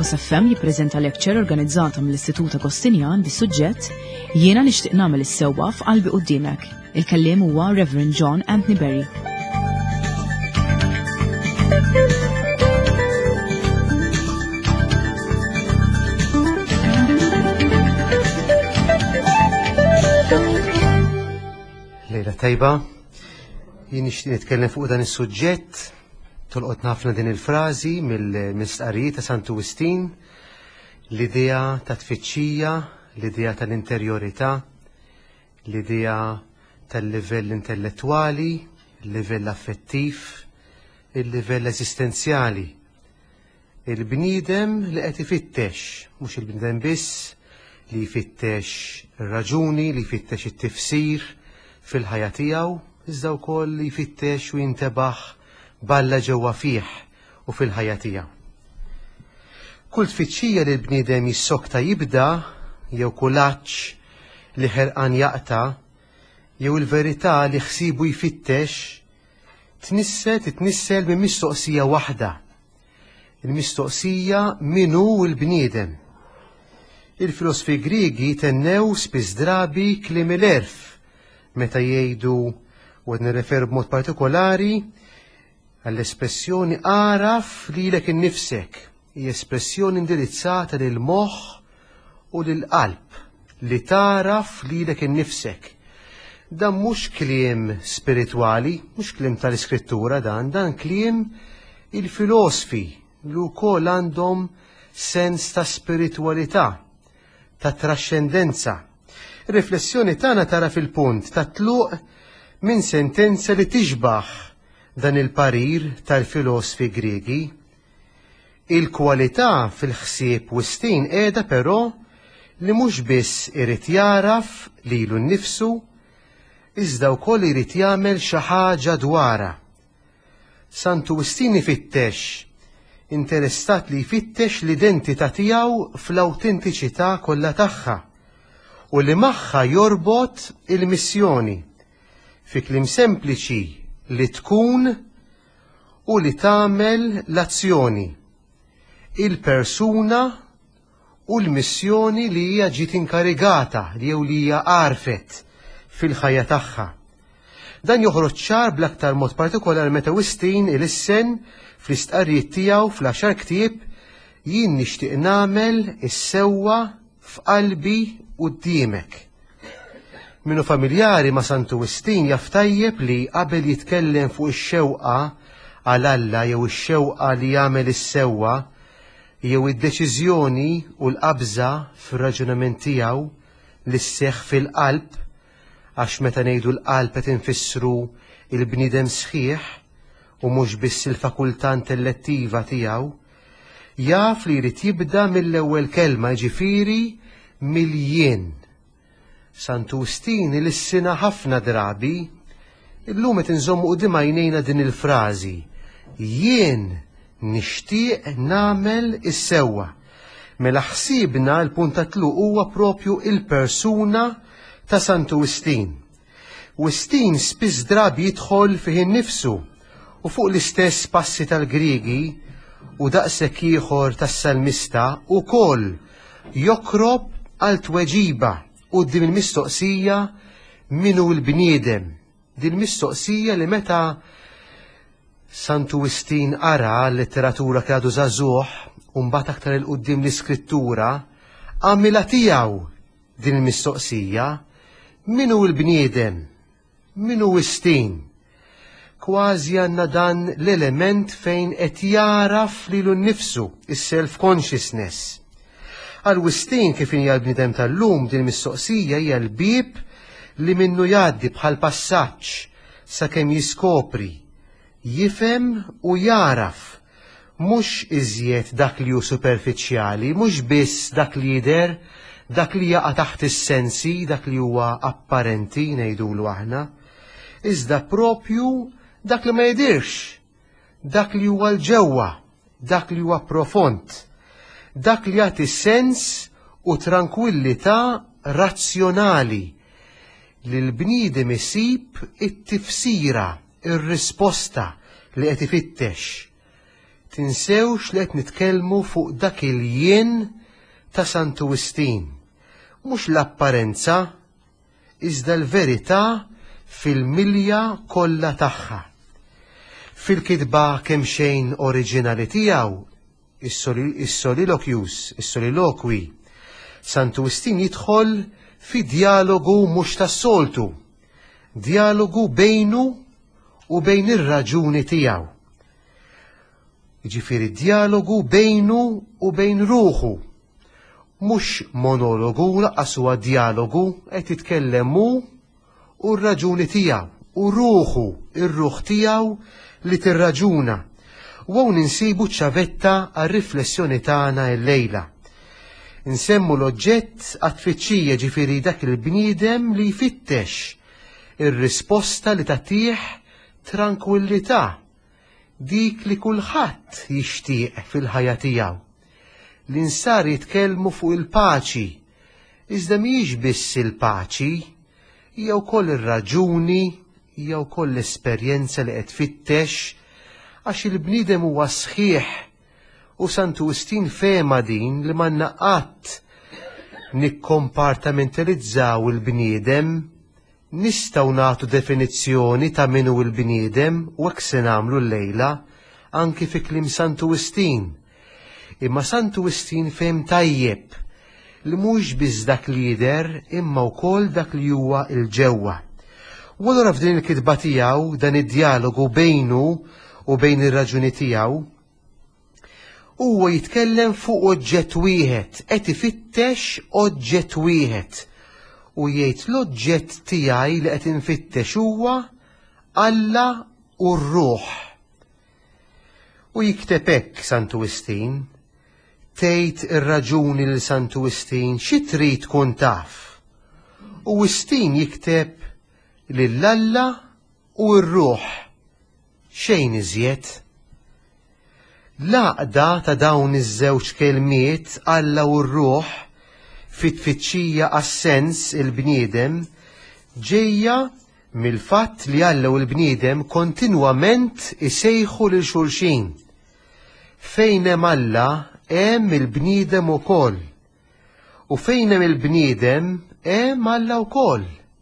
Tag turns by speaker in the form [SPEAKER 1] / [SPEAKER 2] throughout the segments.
[SPEAKER 1] Focus FM jippreżenta lecture organizzata mill-Istitut Agostinjan bis-suġġett Jiena nixtieq nagħmel is-sewwa f'qalbi quddiemek. Il-kelliem huwa Reverend John Anthony Berry.
[SPEAKER 2] Lejla tajba, jien nixtieq nitkellem fuq dan is-suġġett. Tolqot ħafna din il-frażi mill-istqarrijiet ta' Sant'Agustin, l-idea ta' tfittxija, l-idea tal-interjorità, l-idea tal-livell intellettwali, il-livell affettiv, il-livell eżistenzjali. Il-bniedem li qed ifittex, mhux il-bniedem biss li jfittex ir-raġuni, li jfittex it-tifsir fil-ħajja tiegħu, iżda wkoll li jfittex u jintebaħ balla ġewwa fih u fil-ħajja tiegħu. Kull tfittxija li l-bniedem jissokta jibda, jew kulaġġ li ħerqan jaqta', jew il-verità li ħsibu jfittex, titnissel minn mistoqsija waħda. Il-mistoqsija min hu l-bniedem. Il-filosofi Griegi tennew spiss drabi kliem il-erf meta jgħidu u qed nirrefer b'mod partikolari għall-espressjoni araf lilek innifsek, hija espressjoni indirizzata lil moħħ u lil qalb li taraf lilek innifsek. Dan mhux kliem spiritwali, mhux kliem tal-iskrittura dan kliem il-filosofi li wkoll għandhom sens ta' spiritwalità, ta' trascendenza. Ir-riflessjoni tagħna tara fil-punt ta' tluq minn sentenza li tixbaħ dan il-parir tal-filosofi Griegi. Il-kwalità fil-ħsieb wistin qiegħda però li mhux biss irid jaraf lilu nnifsu, iżda wkoll irid jagħmel xi ħaġa dwarha. Sant'Agustin ifittex, interessat li jfittex l-identità tiegħu fl-awtentiċità kollha tagħha u li magħha jorbot il-missjoni fi kliem sempliċi li tkun u li tagħmel l-azzjoni, il-persuna u l-missjoni li hija ġiet inkarigata jew li hija għarfet fil-ħajja tagħha. Dan joħroġ ċar bl-aktar mod partikolari meta Agustin il-issen fl-istqarrijiet tiegħu fl-10 ktieb jien nixtieq nagħmel is-sewwa f'qalbi quddiemek. Minu familjari ma' Sant'Agustin jaf tajjeb li qabel jitkellem fuq ix-xewqa għal Alla jew ix-xewqa li jagħmel is-sewwa jew id-deċiżjoni u l-qabża fir-raġunament tiegħu li sseħħ fil-qalb, għax meta ngħidu l-qalb qed infissru il-bniedem sħiħ u mhux biss il-fakultà intellettiva tiegħu, jaf li jrid jibda mill-ewwel kelma, jiġifieri mill-jien. Sant'Agustin il-issina ħafna drabi, illum qed inżommu quddiem għajnejna din il-frażi, jien nixtieq nagħmel is-sewwa. Mela ħsiebna l-punt ta' tluq huwa propju il-persuna ta' Sant'Agustin. Agustin spiss drabi jidħol fih innifsu u fuq l-istess passi tal-Griegi u daqshekk ieħor tas-Salmista wkoll jokrob għal tweġiba quddiem il-mistoqsija min hu l-bniedem. Din mistoqsija li meta Sant'Agustin ara l-letteratura kradu żagħżugħ u mbagħad aktar il quddiem l-iskrittura għamilha tiegħu din il-mistoqsija min hu l-bniedem, min hu Agustin. Kważi għandna dan l-element fejn qed jaraf lilu nnifsu, is-self-consciousness. Għal Agustin kif hija l-bniedem tal-lum din mistoqsija hija l-bieb li minnu jgħaddi bħal passaġġ sakemm jiskopri, jifhem u jaraf mhux iżjed dak li hu superfiċjali, mhux biss dak li jidher, dak li jaqa' taħt is-sensi, dak li huwa apparenti ngħidulu aħna, iżda propju dak li ma jidirx, dak li huwa l-ġewwa, dak li huwa profond. Dak li jagħti sens u tranquillità razzjonali li l-bniedem isib it-tifsira, ir-risposta li qed ifittex. tinsewx li qed nitkellmu fuq dak il-jien ta' Sant'Augustin. Mhux l-apparenza, iżda l-verità fil-milja kollha tagħha. Fil-kitba kemm xejn oriġinali tiegħu, is-soliloquy, Sant'Augustin jidħol fi dialogu mhux tas-soltu, dialogu bejnu u bejn ir-raġuni tiegħu. Jiġifieri dialogu bejnu u bejn ruħu, mhux monologu laqqas huwa dialogu qed jitkellem hu u r-raġuni tiegħu u ruħu, ir-ruħ tiegħu li tirraġuna. U hawn insibu ċavetta għar-riflessjoni tagħna llejla. Insemmu l-oġġett għat-tfittxija ġifieri dak il-bniedem li jfittex ir-risposta li tagħtih tranquillità, dik li kulħadd jixtieq fil-ħajja tiegħu. L-insar jitkellmu fuq il-paċi, iżda mhijiex biss il-paċi, hija wkoll ir-raġuni, hija wkoll l-esperjenza li qed tfittex, għax il-bniedem huwa sħiħ u Sant'Augustin fehma din li ma qatt nikkompartamentalizzaw il-bniedem, nistgħu nagħtu definizzjoni ta' min hu l-bniedem u hekk se nagħmlu llejla anki fi kliem Sant'Augustin. Imma Sant'Augustin fehem tajjeb li mhux biss dak li jidher imma wkoll dak li huwa l-ġewwa. U allura f'din il-kitba tiegħu dan id-dialogu bejnu u bejn ir-raġuni tiegħu huwa jitkellem fuq oġġett wieħed, qed ifittex oġġett wieħed u jgħid l-oġġett tiegħi li qed infittex huwa Alla u r-ruħ. U jikteb hekk Sant'Augustin, tgħid ir-raġuni lil Sant'Augustin xi trid tkun taf. U Augustin jikteb lill-Alla u r-ruħ. Xejn iżjed. L-għaqda ta' dawn iż-żewġ kelmiet Alla u r-ruħ fit-tfittxija għas-sens il-bniedem ġejja mill-fatt li Alla u l-bniedem kontinwament isejħu lil xulxin. Fejn hemm Alla hemm il-bniedem ukoll. U fejn hemm il-bniedem hemm Alla wkoll.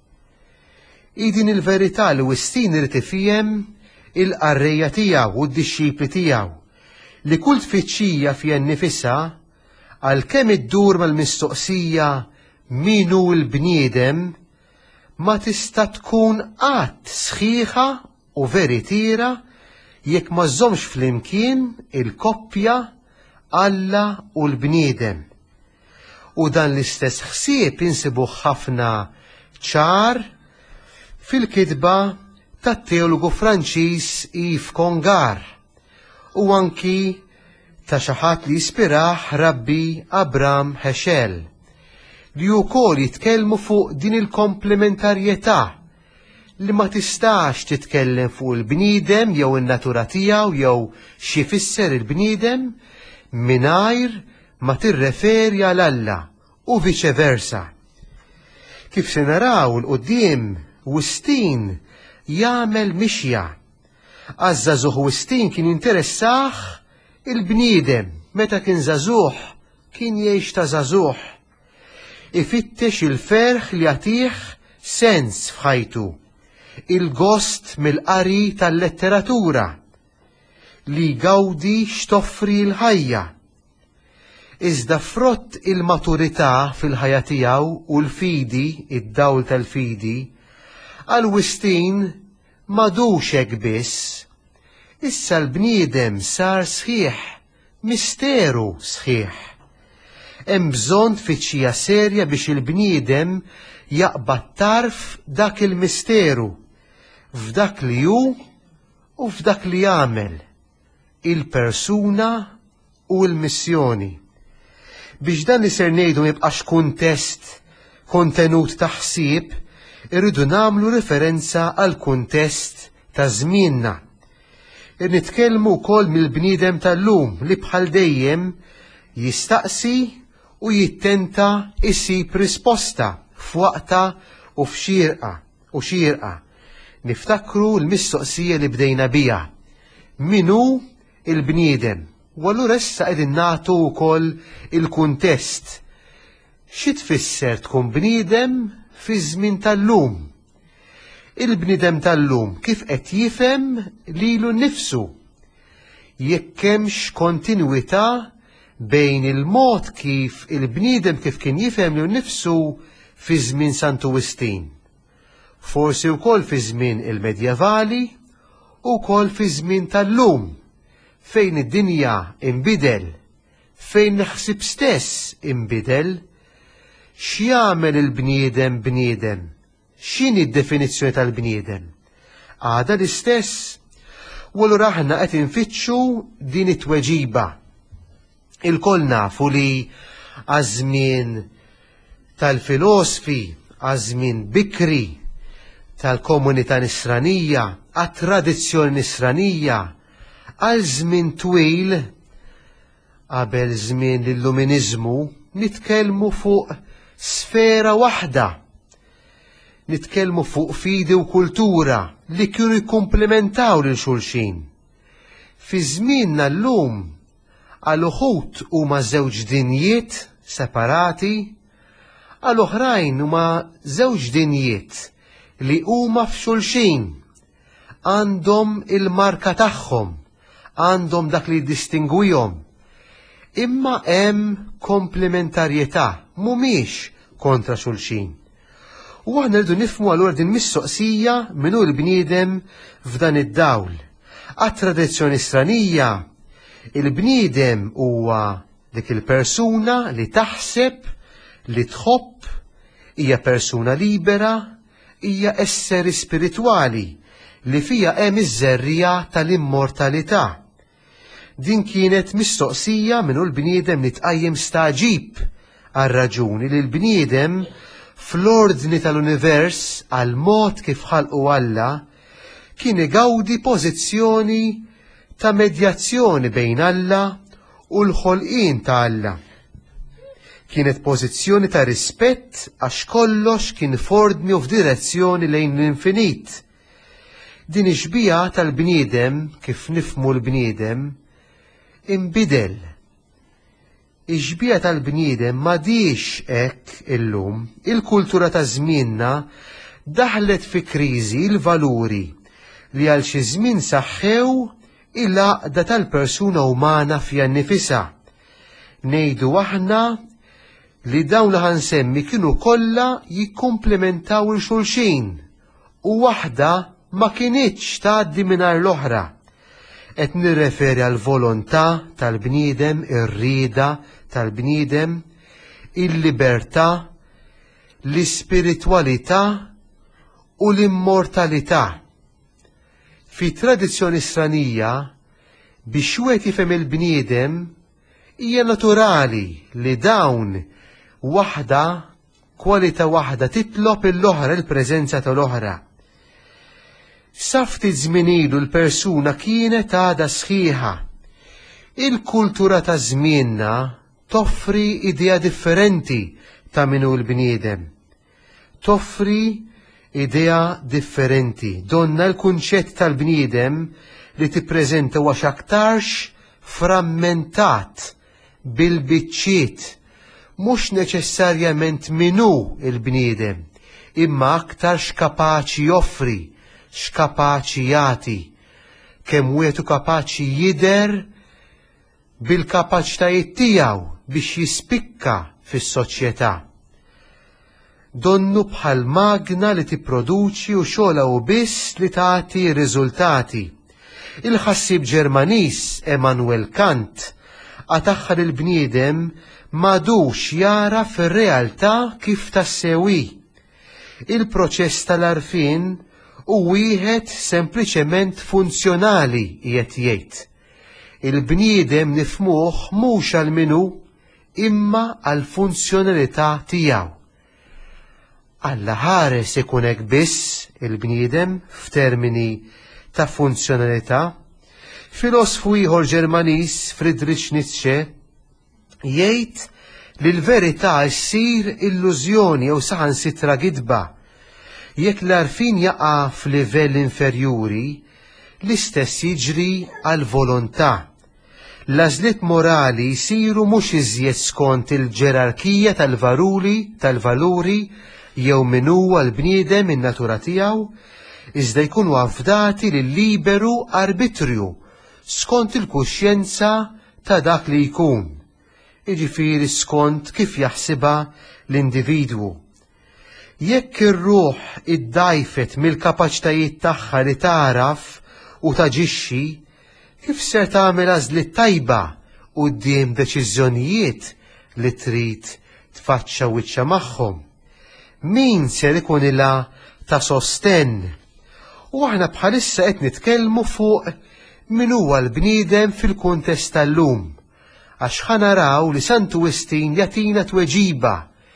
[SPEAKER 2] Din il-verità li Augustin irid ifhem il-qarrejja tiegħu u d-dixxipli tiegħu li kull tfittxija fiha nnifisha għalkemm iddur mal-mistoqsija min hu l-bniedem ma tista' tkun qatt sħiħa u veritiera jekk ma żommx flimkien il-koppja Alla u l-bniedem. U dan l-istess ħsieb insibuh ħafna ċar fil-kitba tat-teologu Franċiż Yves Congar u anki ta' xi ħadd li jispirah Rabbi Abraham Heschel li wkoll jitkellmu fuq din il-komplementarjetà li ma tistax titkellem fuq il-bniedem jew in-natura tiegħu jew xi jfisser il-bniedem mingħajr ma tirreferi għal Alla u viċeversa. Kif se naraw l-qudiem Augustin jagħmel mixja. Għaż-żagħżugħ Augustin kien interessah il-bniedem meta kien żagħżugħ kien jgħix ta' żagħżugħ. Ifittex il-ferħ li jagħtih sens f'ħajtu, il-gost mill-qari tal-letteratura li jgawdi x'toffri l-ħajja. Iżda frott il-maturità fil-ħajja tiegħu u l-fidi, id-dawl tal-fidi, għal Augustin m'għadux hekk biss. Issa l-bniedem sar sħiħ, misteru sħiħ. Hemm bżonn tfittxija serja biex il-bniedem jaqbad tarf dak il-misteru f'dak li hu u f'dak li jagħmel, il-persuna u l-missjoni. Biex dan li ser ngħidu ma jibqax kuntest, kontenut ta' ħsieb, irridu nagħmlu referenza għal kuntest ta' żmienna. Nitkellmu wkoll mill-bniedem tal-lum li bħal dejjem jistaqsi u jittenta isib risposta f'waqta u xierqa. Niftakru l-mistoqsija li bdejna biha. Min hu il-bniedem. U allura issa qegħdin nagħtu wkoll il-kuntest. Xi tfisser tkun bniedem fi żmien tal-lum? Il-bniedem tal-lum kif qed jifhem lilu nnifsu? Jekk hemmx kontinwità bejn il-mod kif il-bniedem kif kien jifhem lilu nnifsu fi żmien Sant Augustin. Forsi wkoll fi żmien il-medjevali u wkoll fi żmien tal-lum fejn id-dinja inbidel, fejn l-ħsieb stess inbidel. X'jagħmel il-bniedem bniedem? X'inhi d-definizzjoni tal-bniedem? Għada l-istess? U allura aħna qed infittxu din it-tweġiba. Il-koll nafu li għaż-żmien tal-filosofi, għaż-żmien bikri, tal-komunità nisranija, għat-tradizzjoni nisranija, għal żmien twil qabel żmien l-Illuminizmu nitkellmu fuq sfera waħda. Nitkellmu fuq fidi u kultura li kienu jikkumplementaw lil xulxin. Fi żmienna llum għal uħud huma żewġ dinjiet separati, għal oħrajn huma żewġ dinjiet li huma f'xulxin. Għandhom il-marka tagħhom, għandhom dak li distingwihom. Imma hemm komplementarjetà, mhumiex kontra xulxin. U aħna rridu nifhmu allura din mistoqsija minnu l-bniedem f'dan id-dawl. Għat-tradizzjoni nisranija, il-bniedem huwa dik il-persuna li taħseb, li tħobb, hija persuna libera, hija esseri spiritwali li fija hemm iż-żerrija tal-immortalità. Din kienet mistoqsija minnu l-bniedem li tqajjem staġib għar-raġuni li l-bniedem fl-ordni tal-univers għal mod kif ħalqu Alla kien igawdi pożizzjoni ta' medjazzjoni bejn Alla u l-ħolqien ta' Alla. Kienet pożizzjoni ta' rispett għax kollox kien f'ordni u f'direzzjoni lejn l-infinit. Din ix-xbija tal-bniedem kif nifhmu l-bniedem inbidel. Ix-xbija tal-bniedem ma diex hekk illum. Il-kultura ta' żmienna daħlet fi kriżi l-valuri li għal xi żmien saħħew il-għaqda tal-persuna umana fija nnifisha. Ngħidu aħna li dawn li ħansemmi kienu kollha jikkumplementaw il-xulxin u waħda ma kinitx tgħaddi mingħajr l-oħra. Qed nirreferi għal volontà tal-bniedem, ir-rieda tal-bniedem, il-libertà, l-ispiritwalità u l-immortalità. Fi tradizzjoni nisranija biex wieħed jifhem il-bniedem hija naturali li dawn waħda, kwalità waħda titlob il-oħra, il-preżenza tal-oħra. Safti żmien ilu l-persuna kienet għada sħiħa. Il-kultura ta' żmienna toffri idea differenti ta' minnu l-bniedem. Toffri idea differenti. Donna l-kunċett tal-bniedem li tippreżenta huwa x'aktarx frammentat bil-biċċiet. Mhux neċessarjament minnu il-bniedem, imma aktar x'kapaċi joffri, x'kapaċi jagħti, kemm wieħed kapaċi jidher bil-kapaċitajiet tiegħu biex jispikka fis-soċjetà. Donnu bħal magna li tipproduċi u xogħla u biss li tagħti riżultati. Il-ħassib Ġermaniż Immanuel Kant għataħħar il-bniedem madux jara fir-realtà kif tassewwi. Il-proċess tal-arfin u wieħed sempliċement funzjonali qiegħed jgħid. Il-bniedem nifhmuh mhux għal minnu imma għal funzjonalità tiegħu. Alla ħares ikun hekk biss il-bniedem f'termini ta' funzjonalità. Filosofu ieħor Ġermaniż Friedrich Nietzsche jgħid li l-verità ssir illużjoni jew saħansitra gidba. Jekk l-arfin jaqa' f'livell inferjuri, l-istess jiġri għal volontà. L-għażliet morali jsiru mhux iżjed skont il-ġerarkija tal-valuri jew min huwa l-bniedem in-natura tiegħu, iżda jkunu affdati lil liberu arbitrju skont il-kuxjenza ta' dak li jkun, jiġifieri skont kif jaħsibha l-individwu. Jekk ir-ruħ iddajfet mill-kapaċitajiet tagħha li taraf u taġixxi, kif ser tagħmel għażliet tajba quddiem deċiżjonijiet li trid tfaċċa wiċċha magħhom? Min ser ikun ilha ta' sostenn? U aħna bħalissa qed nitkellmu fuq min huwa l-bniedem fil-kuntest tal-lum, għax ħanaraw li Sant Wistin jagħtina tweġiba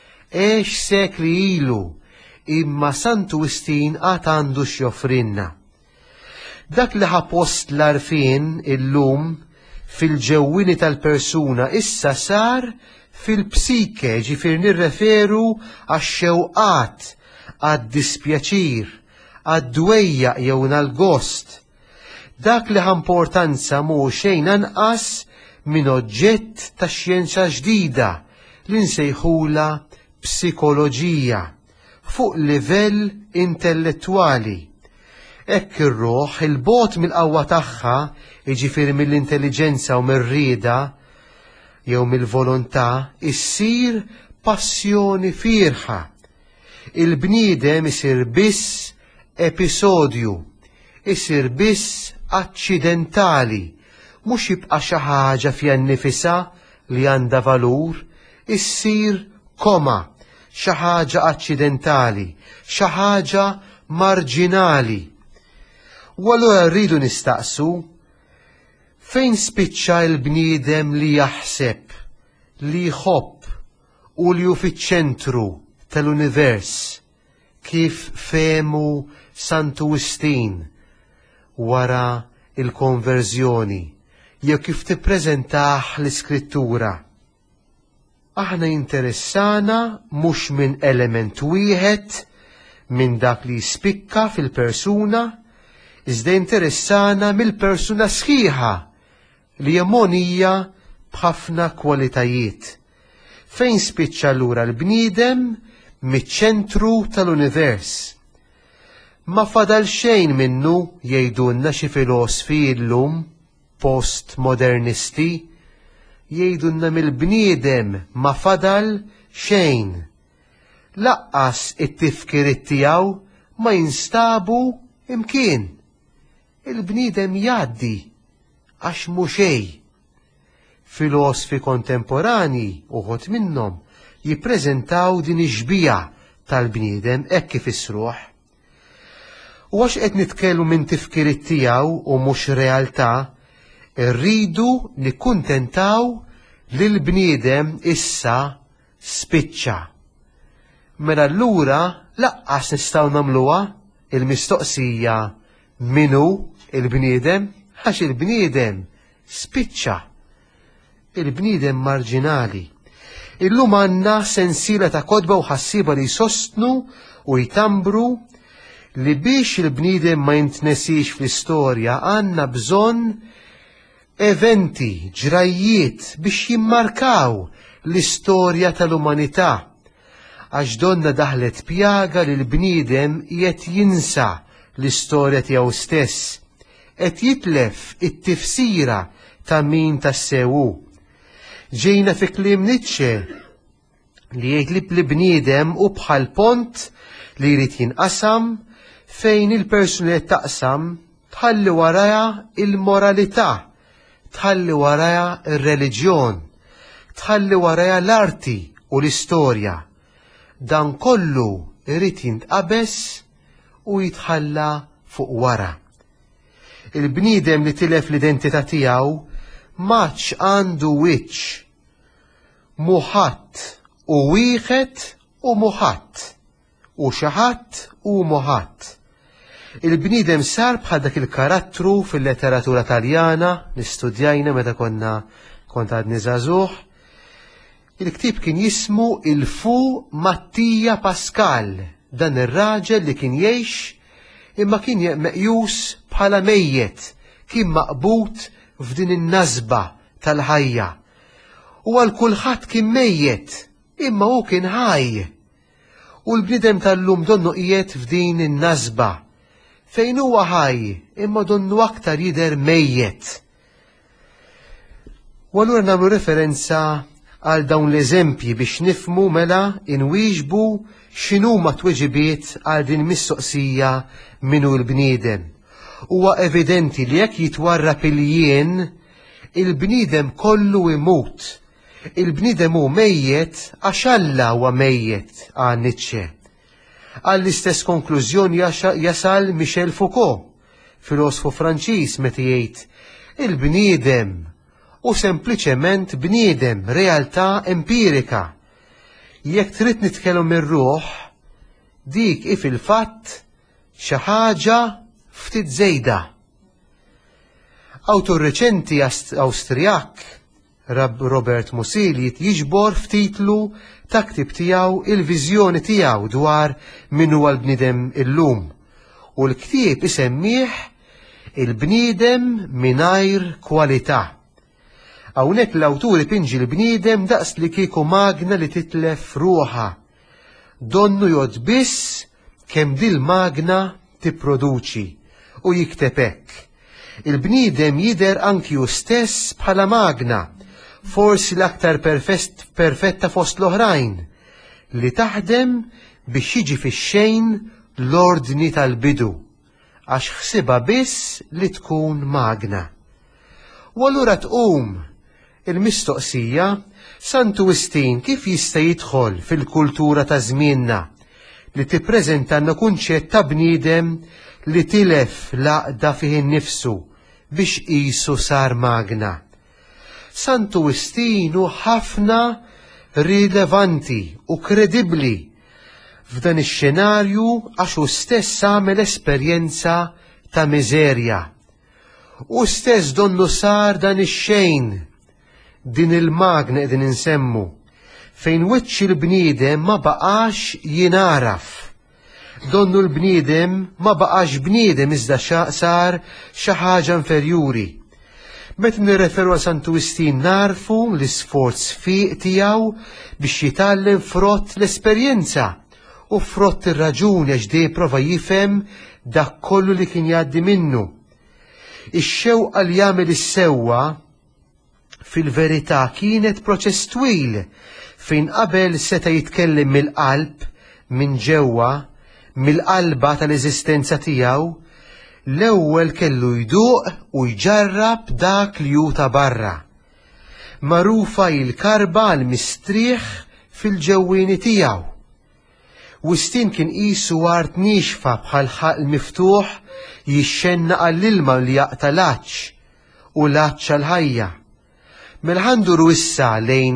[SPEAKER 2] sekli ilu, imma Sant Wistin għad għandu x'joffrinna. Dak li ħapost l-arfien illum fil-ġewwini tal-persuna issa sar fil-psike, ġifier nirreferu għax-xewqat, għad-dispjaċir, għad-dwejjaq jew nal-gost. Dak li ħamportanza mhu xejn anqas minn oġġett ta' xjenza ġdida li nsejħula psikoloġija fuq livell intellettwali. Hekk ir-ruħ il-bogħod mill-qawwa tagħha, jiġifieri mill-intelliġenza u mir-rieda jew mill-volontà, issir passjoni fierħa. Il-bniedem isir biss episodju, isir biss aċċidentali, mhux jibqa' xi ħaġa fiha nnifisha li għandha valur, issir koma, xi ħaġa aċċidentali, xi ħaġa marġinali. U allura rridu nistaqsu fejn spiċċa l-bniedem li jaħseb, li jħobb u li hu fiċ-ċentru tal-univers, kif fehmu Sant Wistin wara il-konverżjoni, jew kif tippreżentah l-Iskrittura. Aħna jinteressana mhux minn element wieħed minn dak li jispikka fil-persuna, iżda interessana mill-persuna sħiħa li hija b'ħafna kwalitajiet. Fejn spiċċa allura l-bniedem miċ-ċentru tal-univers. Ma fadal xejn minnu jgħidulna xi filosfi llum postmodernisti, jgħidulna mill-bniedem ma fadal xejn. Laqqas it-tifkiriet tiegħu ma jinstabu imkien. Il-bniedem jgħaddi għax mhu xejn. Filosfi kontemporani uħud minnhom jippreżentaw din iġbija tal-bniedem hekk kif isruh. U għax qed nitkellmu minn tifkiriet tiegħu u mhux realtà, irridu nikkuntentaw li l-bniedem issa spiċċa. Mela allura laqqas nistgħu nagħmluha il-mistoqsija minu il-bniedem, għax il-bniedem spiċċa. Il-bniedem marġinali. Illum għandna sensiela ta' kodba u ħassiba li jsostnu u jtambru li biex il-bniedem ma jintnesix fl-istorja għandna bżonn eventi, ġrajiet biex jimmarkaw l-istorja tal-umanità. Għax donna daħlet pjaga li l-bniedem qed jinsa l-istorja tiegħu stess, qed jitlef it-tifsira ta' min tassewu. Ġejna fi kliem Nietzsche li jgħid li bniedem u bħal pont li jrid jinqasam fejn il-persuna li taqsam tħalli waraja il-moralità, tħalli waraja ir-reliġjon, tħalli waraja l-arti u l-istorja. Dan kollu irid jintqabes u jitħalla fuq wara. Il-bniedem li tilef l-identità tiegħu maċ għandu wiċċ, muħatt u wieħed u muħatt, u xi ħadd u muħatt. Il-bniedem sar bħal dak il-karattru fil-letteratura Taljana li studjajna meta kont għadni żagħżugħ. Il-ktieb kien jismu il-Fu Mattia Pascal, dan ir-raġel li kien jgħix imma kien meqjus bħala mejjet, kien maqbut f'din in-nażba tal-ħajja. U għal kulħadd kien mejjet, imma hu kien ħaj. U l-bniedem tal-lum donnu qiegħed f'din in-nażba fejn huwa ħaj, imma donnu aktar jidher mejjet. U allura nagħmlu referenza għal dawn l-eżempji biex nifmu mela inwieġbu x'inhuma tweġibiet għal din mistoqsija minnu l-bniedem. Huwa evidenti li jekk jitwarrab il-jien, il-bniedem kollu imut. Il-bniedem hu mejjet għax Alla huwa mejjet għal Nietzsche. Għall-istess konklużjoni jasal Michel Foucault, filosofu Franċiż, meta jgħid il-bniedem u sempliċement bniedem, realtà empirika. Jekk trid nitkellem mir-ruħ, dik fil-fatt xi ħaġa ftit żejda. Awtur reċenti Awstrijak, Robert Musil, jiġbor f'titlu ta' ktib tiegħu il-viżjoni tiegħu dwar min huwa l-bniedem illum. U l-ktieb isemmih il-bniedem mingħajr kwalità. Hawnhekk l-awtur ipinġi l-bniedem daqs li kieku magna li titlef ruħha. Donnu jgħod biss kemm dil magna tipproduċi u jikteb hekk. Il-bniedem jidher anki hu stess bħala magna, forsi l-aktar perfetta fost l-oħrajn, li taħdem biex jiġi fix-xejn l-ordni tal-bidu, għax ħsiba biss li tkun magna. U allura tqum il-mistoqsija, Sant Wistin kif jista' jidħol fil-kultura ta' żmienna li tippreżentanna kunċett ta' bniedem li tilef l-għaqda fih innifsu biex qisu sar magna. Sant Wistin hu ħafna rilevanti u kredibbli f'dan ix-xenarju għax hu stess għamel esperjenza ta' miżerja. U stess donnu sar dan ix-xejn, din il-magna qegħdin insemmu, fejn wiċċ il-bniedem ma baqax jinaraf. Donnu l-bniedem ma baqax bniedem iżda sar xi ħaġa inferjuri. Meta nirreferu għal Sant Wistin narfu l-isforz fiq tiegħu biex jitgħallem frott l-esperjenza u frott ir-raġuni għax dej prova jifhem dak kollu li kien jgħaddi minnu. Ix-xewqa li jagħmel is-sewwa fil-verità kienet proċess twil fejn qabel seta' jitkellem mill-qalb minn ġewwa mill-qalba tal-eżistenza tiegħu, l-ewwel kellu jduq u jġarrab dak li hu ta' barra. Magħrufa il-karba l-mistrieħ fil-ġewwieni tiegħu. Wistin kien qisu art nixfa bħal ħaq miftuħ jixxenna għall-ilma li jaqta' l-aċċ u l-aċċ għall-ħajja. Mela-ħanduru issa lejn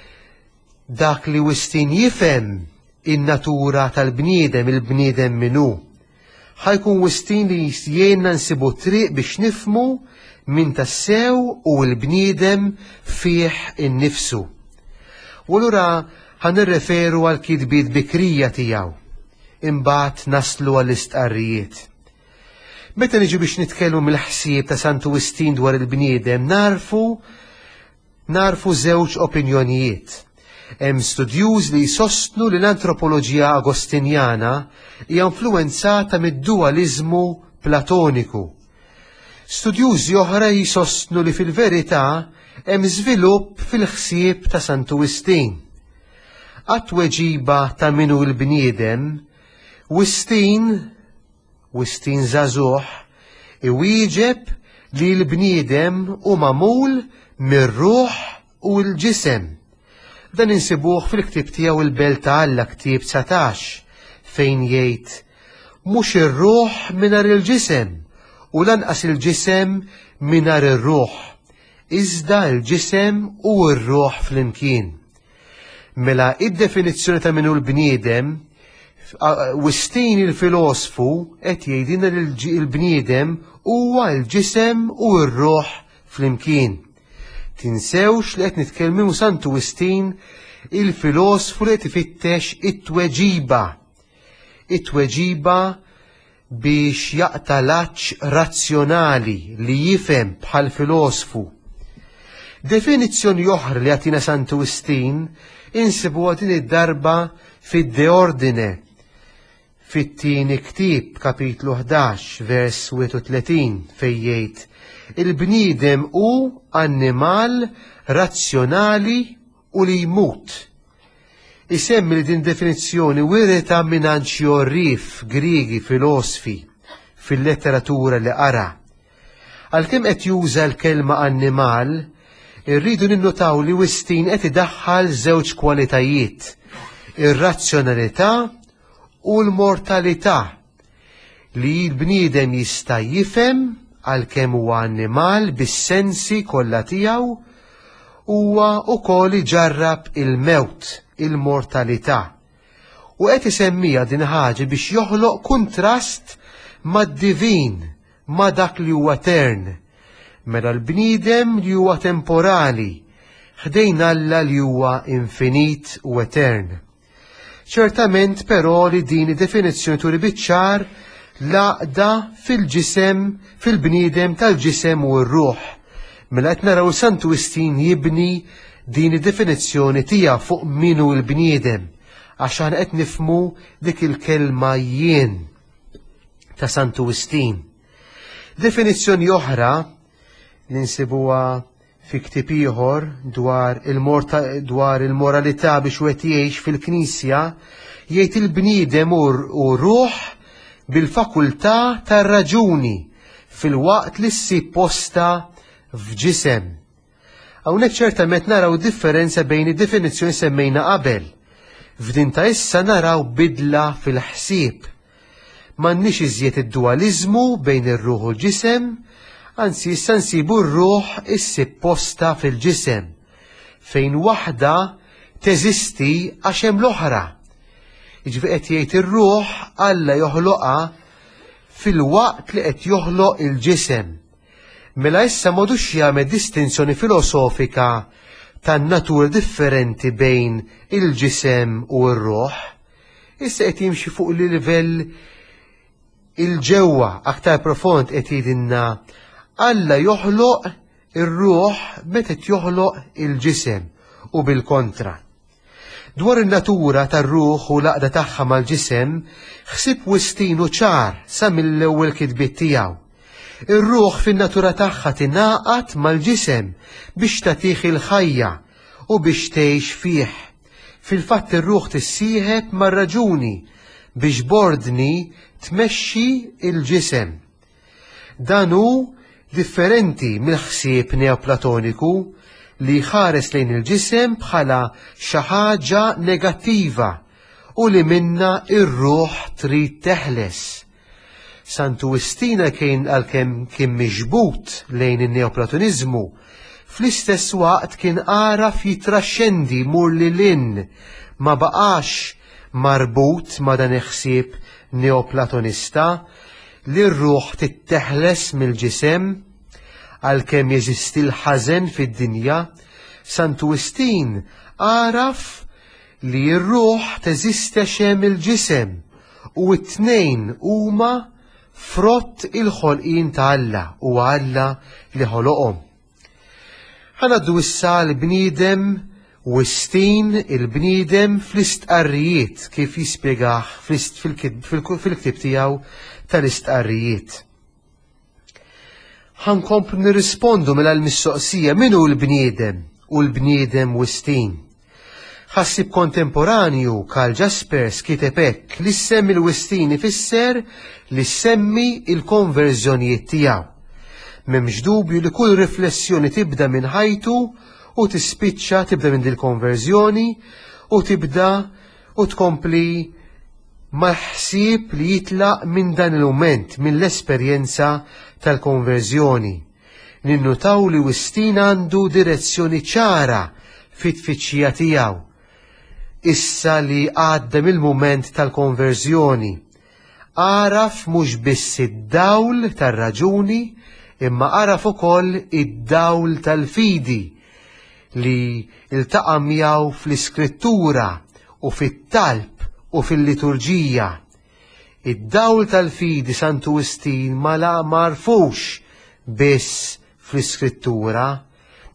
[SPEAKER 2] dak li Wistin jifhem in-natura tal-bniedem, il-bniedem minnu. Ħajkun Wistin li jgħinna nsibu triq biex nifmu min tassew u l-bniedem fih innifsu. U allura ħanirreferu għal kitbiet bikrija tiegħu, imbagħad naslu għall-istqarrijiet. Meta niġu biex nitkellmu mill-ħsieb ta' Sant Wistin dwar il-bniedem, narfu żewġ opinjonijiet. Hemm studjuż li jsostnu li l-antropoloġija agostinjana hija influwenzata mid-dualiżmu platoniku. Studjużi oħra jsostnu li fil-verità hemm żvilupp fil-ħsieb ta' Sant Wistin. Għat-tweġiba ta' minu l-bniedem, Wistin żagħżugħ iwieġeb li l-bniedem hu magħmul mir-ruħ u l-ġisem. Dan insibuh fil-ktieb tiegħu il-Belt ta' Alla ktieb 19 fejn jgħid mhux ir-ruħ mingħajr il-ġisem u lanqas il-ġisem mingħajr ir-ruħ, iżda l-ġisem u r-ruħ flimkien. Mela id-definizzjoni ta' minu l-bniedem, Wistin il-filosfu qed jgħidilna li l-bniedem huwa l-ġisem u r-ruħ flimkien. Tinsewx li qed nitkellmu Sant Wistin il-filosfu li qed ifittex it-tweġiba biex jaqta' l-aċċ razzjonali li jifhem bħal filosfu. Definizzjoni oħra li għatina Sant Wistin insibuha din id-darba fid-De Ordine, fit-tieni ktieb kapitlu 11 vers 31 fejn jgħid il-bniedem hu annimal razzjonali u li jmut. Isemmi li din definizzjoni wirita minn Anċiorrif, Griegi, filosofi, fil-letteratura li qara. Għalkemm qed juża l-kelma annimal, irridu ninnotaw li Wistin qed idaħħal żewġ kwalitajiet, ir-razzjonalità u l-mortalità, li l-bniedem jista' jifhem għalkemm huwa annimal bis-sensi kollha tiegħu, huwa wkoll iġarrab il-mewt, il-mortalità. U qed isemmija din ħaġa biex joħloq kuntrast mad-divin, ma' dak li huwa etern, mela l-bniedem li huwa temporali, ħdejn Alla li huwa infinit u etern. Ċertament però li din id-definizzjoni turi biċ-ċar l-għaqda fil-ġisem, fil-bniedem tal-ġisem u r-ruħ. Mela qed naraw Sant Wistin jibni din id-definizzjoni tiegħu fuq minu l-bniedem, għax aħna qed nifhmu dik il-kelma jien ta' Sant Wistin. Definizzjoni oħra li nsibuha fi ktieb ieħor dwar il-moralità biex wieħed jgħix fil-Knisja jgħid il-bniedem u ruħ bil-fakultà tar-raġuni fil-waqt li ssib posta f'ġisem. Hawnhekk ċertament naraw differenza bejn id-definizzjoni semmejna qabel. F'din ta' issa naraw bidla fil-ħsieb. M'għandniex iżjed id-dualiżmu bejn ir-ruħ u l-ġisem, anzi issa nsibu r-ruħ issib posta fil-ġisem, fejn waħda teżisti għax hemm l-oħra. Jiġifieri qed jgħid ir-ruħ Alla joħloqha fil-waqt li qed joħloq il-ġisem. Mela issa m'għadux jagħmel distinzjoni filosofika tan-natura differenti bejn il-ġisem u r-ruħ. Issa qed jimxi fuq il-livell il-ġewwa aktar profond qed jgħidilna Alla joħloq ir-ruħ meta joħloq il-ġisem u bil-kontra. Dwar in-natura tar-ruħ u l-għaqda tagħha mal-ġisem ħsieb Wistin ċar sa mill-ewwel kitbiet tiegħu. Ir-ruħ fin-natura tagħha tingħaqad mal-ġisem biex tagħtih il-ħajja u biex tgħix fih. Fil-fatt ir-ruħ tissieħeb mar-raġuni biex bordni tmexxi il-ġisem. Dan hu differenti mill-ħsieb neoplatoniku li ħares lejn il-ġisem bħala xi ħaġa negattiva u li minna ir-ruħ trid teħles. Sant Wistin għalkemm kien miġbut lejn in-neoplatoniżmu, fl-istess waqt kien għaraf jitraxxendi mur lilin, ma baqax marbut ma dan il-ħsieb neoplatonista li r-ruħ titteħles mill-ġisem għalkemm jeżisti l-ħażen fid-dinja. Sant Wistin għaraf li r-ruħ teżisti xem il-ġisem u t-tnejn huma frott il-ħolqien ta' Alla u Alla li ħoloqhom. Ħanaddu issa l-bniedem Wistin il-bniedem fl-istqarrijiet kif jispjegah fil-ktieb tiegħu tal-istqarrijiet. Ħankomplu nirrispondu mill-mistoqsija min hu l-bniedem u l-bniedem Wistin. Ħassib kontemporanju Karl Jaspers kiteb hekk li semmi l-Wistin ifisser li semmi il-konverżjonijiet tiegħu. M'hemmx dubju li kull riflessjoni tibda minn ħajtu u tispiċċa tibda minn dil konverżjoni u tibda u tkompli mal-ħsieb li jitlaq minn dan il-mument, minn l-esperjenza tal-konverżjoni. Ninnutaw li Wistin għandu direzzjoni ċara fit-tfittxija tiegħu. Issa li għadda mill-mument tal-konverżjoni. Għaraf mhux biss id-dawl tar-raġuni, imma għaraf ukoll id-dawl tal-fidi li iltaqa' miegħu fl-iskrittura u fit-talb u fil-liturġija. Id-dawl tal-fidi Sant Wistin ma marfux biss fl-iskrittura,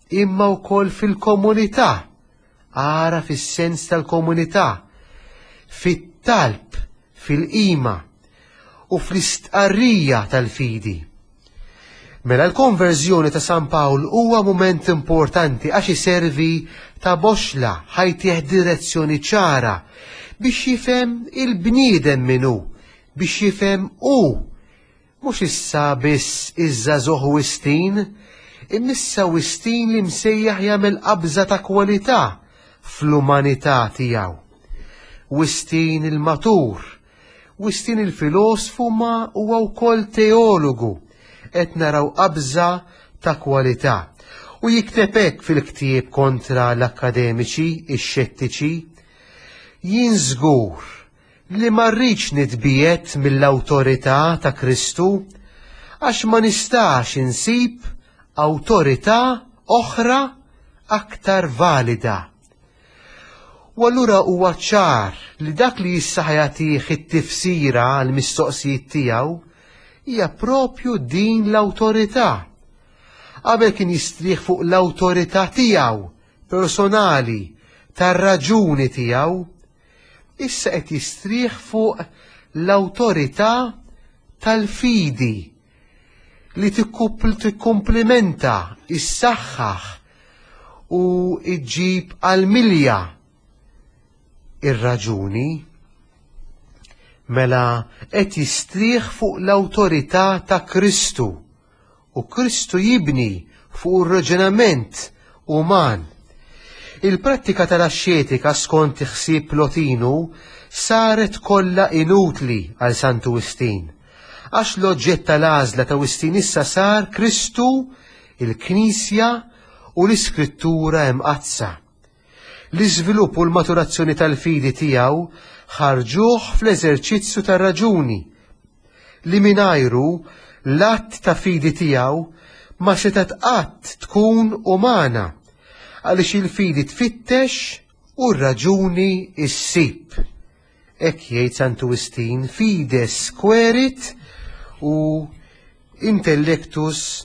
[SPEAKER 2] imma wkoll fil-komunità, ara fis-sens tal-komunità, fit-talb, fil-qima u fl-istqarrija tal-fidi. Mela l-konverżjoni ta' San Pawl huwa mument importanti għax iservi ta' boxla ħajtieħ direzzjoni ċara biex jifhem il-bniedem minnu, biex jifhem mhux issa biss iż-żagħżugħ wistin, imissa wistin li msejjaħ jagħmel qabża ta' kwalità fl-umanità tiegħu. Wistin il-matur, wistin il-filosfu ma huwa wkoll teologu qed naraw qabża ta' kwalità. U jikteb hekk fil-ktieb kontra l-akkademiċi, ix-xettiċi, jien żgur li ma rridx nitbiet mill-awtorità ta' Kristu għax ma nistax insib awtorità oħra aktar valida. U allura huwa ċar li dak li jista' jagħtih it-tifsira għall mistoqsijiet tiegħu hija propju din l-awtorità. Qabel kien jistrieħ fuq l-awtorità tiegħu personali tar-raġuni tiegħu, issa qed jistrieħ fuq l-awtorità tal-fidi li tikkumplimenta, issaħħaħ u iġġib għal-milja ir-raġuni. Mela qed jistrieħ fuq l-awtorità ta' Kristu u Kristu jibni fuq ir-raġunament uman. Il-prattika tal-axxetika skont ħsieb Plotinu saret kollha inutli għal Sant Wistin, għax l-oġġett tal-għażla ta' Wistin issa sar Kristu, il-Knisja u l-Iskrittura imqazza. L-iżvilupp u l-maturazzjoni tal-fidi tiegħu ħarġuh fl-eżerċizzju tar-raġuni li mingħajru l-att ta' fidi tiegħu ma seta' qatt tkun umana għaliex il-fidi tfittex u r-raġuni issib. Hekk jgħid Sant Wistin, fides querit u intellectus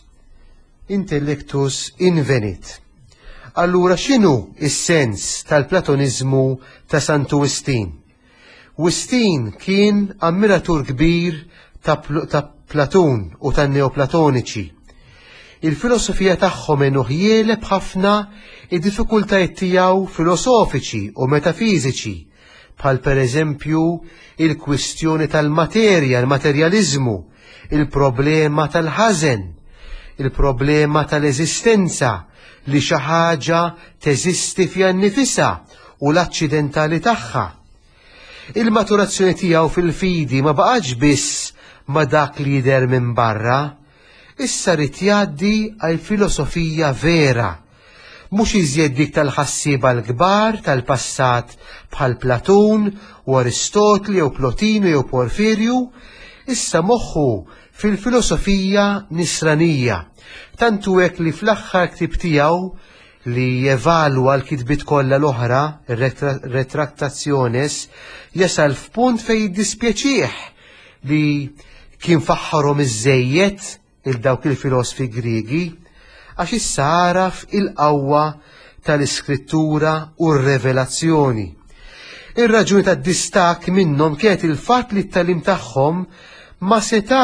[SPEAKER 2] invenit. Allura x'inhu is-sens tal-Platonizmu ta' Sant Wistin? Wistin kien ammiratur kbir ta' Platun u tan-Neoplatoniċi. Il-filosofija tagħhom inhu ħjieleb ħafna id-diffikultajiet tiegħu filosofiċi u metafiżiċi, bħal pereżempju il-kwistjoni tal-materja, il-materjaliżmu, il-problema tal-ħażen, il-problema tal-eżistenza li xi ħaġa teżisti fiha nnifisha u l-aċċidentali tagħha. Il-maturazzjoni tiegħu fil-fidi ma baqgħax biss ma dak li jidher minn barra, issa rid jgħaddi għal filosofija vera, mhux iżjed dik tal-ħassieba l-kbar tal-passat bħal Platun u Aristotli jew Plotinu jew Porfirju, issa moħħu fil-filosofija nisranija, tantu hekk li fl-aħħar ktieb tiegħu li jevalwa l-kitbiet kollha l-oħra, retrattazzjones, jasal f'punt fejn jiddispjaċih li kien faħħarhom iżejjed il-dawk il-filosofi Griegi għax issa għaraf il-qawwa tal-iskrittura u r-revelazzjoni. Ir-raġuni tad-distak minnhom kienet il-fatt li t-talim tagħhom ma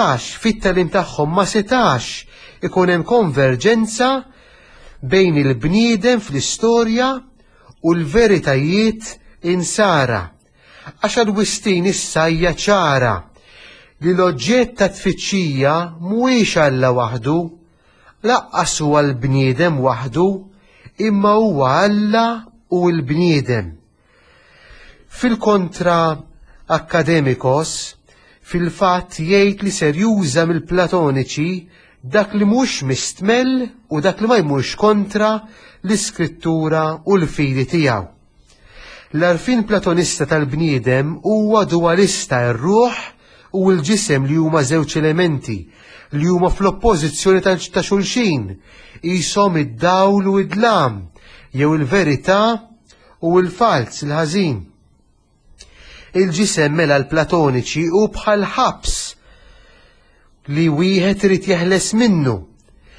[SPEAKER 2] setax ikun hemm konverġenza bejn il-bniedem fl-istorja u l-veritajiet insara. Għax għal-Wistin issa hija ċara li l-oġġett ta' tfittxija mhuwiex Alla waħdu, laqqas huwa l-bniedem waħdu, imma huwa Alla u l-bniedem. Fil-kontra Akademikos, fil-fatt jgħid li ser juża mill-Platoniċi dak li mhux mistmell u dak li ma jmurx kontra l-iskrittura u l-fidi tiegħu. L-arfin platonista tal-bniedem huwa dualista r-ruħ u l-ġisem li huma żewġ elementi li huma fl-oppożizzjoni ta' xulxin, qishom id-dawl u id-dlam, jew il-verità u l-falz, il-ħażin. Il-ġisem mela l-Platoniċi u bħal ħabs li wieħed irid jeħles minnu.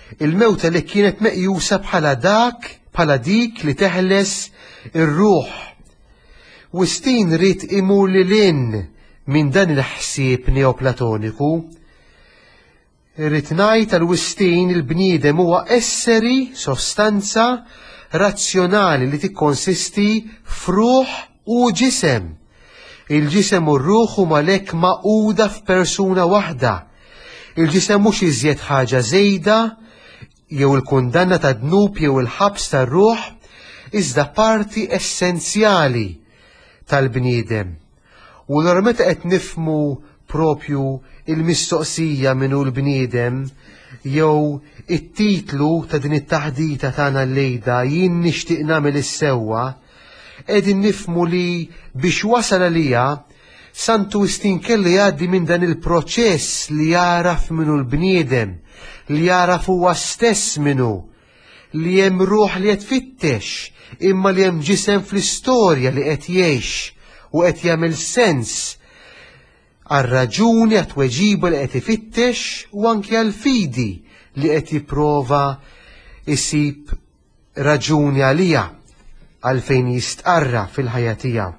[SPEAKER 2] il-mewta li kienet meqjusa bħala dik li teħles ir-ruħ. Wistin rrit imur lilin minn dan il-ħsieb neoplatoniku. Rrit ngħid tal-Wistin il-bniedem huwa esseri, sostanza razzjonali li tikkonsisti f'ruħ u ġisem. Il-ġisem u r-ruħ huma lek maquda f'persuna waħda. Il-ġisem mhux iżjed ħaġa żejda, jew il-kundanna ta' dnub jew il-ħabs tar-ruħ, iżda parti essenzjali tal-bniedem. U l meta qed nifmu propju il-mistoqsija minnu l-bniedem, jew it-titlu ta' din it-taħdita tagħna llejda jien nixtieq nagħmel is-sewwa, qegħdin nifmu li biex wasal għalija Santu Wistin kelli jgħaddi minn dan il-proċess li jaraf minnu l-bniedem, li jaraf huwa stess minnu, li hemm ruħ li qed tfittex imma li hemm ġisem fl-istorja li qed jgħix u qed jagħmel sens għar-raġuni għat-tweġiba li qed ifittex u anke għall-fidi li qed jipprova isib raġuni għalija għalfejn jistqarra fil-ħajja tiegħu.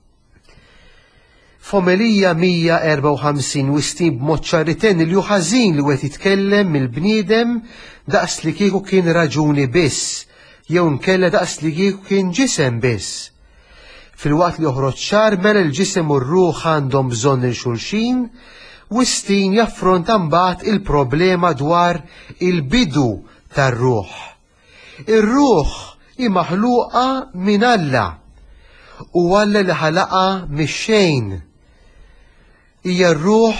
[SPEAKER 2] F'Omelija 154 Wistin b'mod ċarriten li hu ħażin li wieħed jitkellem mill-bniedem daqs li kieku kien raġuni biss, jew nkella daqs li kieku kien ġisem biss. Fil-waqt li joħroġ ċar mela l-ġisem u r-ruħ għandhom bżonn il xulxin, Wistin jaffronta mbagħad il-problema dwar il-bidu tar-ruħ. Ir-ruħ hi maħluqa minn Alla u Alla li ħalaqa mix-xejn. Hija r-ruħ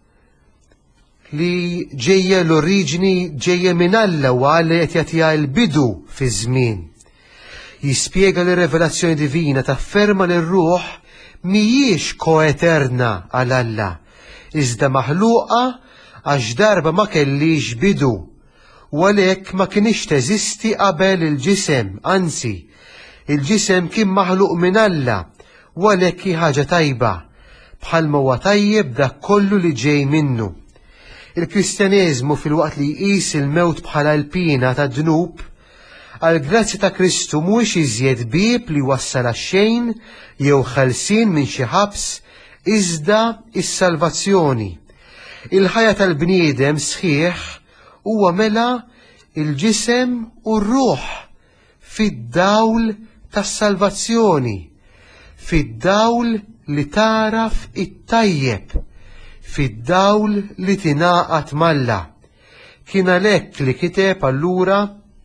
[SPEAKER 2] li ġejja l-oriġini ġejja minn Alla u Alla qed jagħtiha l-bidu fi żmien. Jispjega li revelazzjoni divina tafferma li r-ruħ mhijiex koeterna għal Alla, iżda maħluqa għax darba ma kellix bidu, u għalhekk ma kienx teżisti qabel il-ġisem, anzi, il-ġisem kien maħluq minn Alla, u għalhekk hi ħaġa tajba, bħalma huwa tajjeb dak kollu li ġej minnu. Il-Kristjaneżmu fil-waqt li jqis il-mewt bħala l-pina ta' dnub, għal-grazzi ta' Kristu mhuwiex iżjed bieb li wassal għax-xejn jew ħelsien minn xi ħabs, iżda is-salvazzjoni. Il-ħajja tal-bniedem sħiħ huwa mela il-ġisem u r-ruħ fid-dawl tas-salvazzjoni, fid-dawl li taraf it-tajjeb, fid-dawl li tingħaqad malla. Kien għalhekk li kiteb allura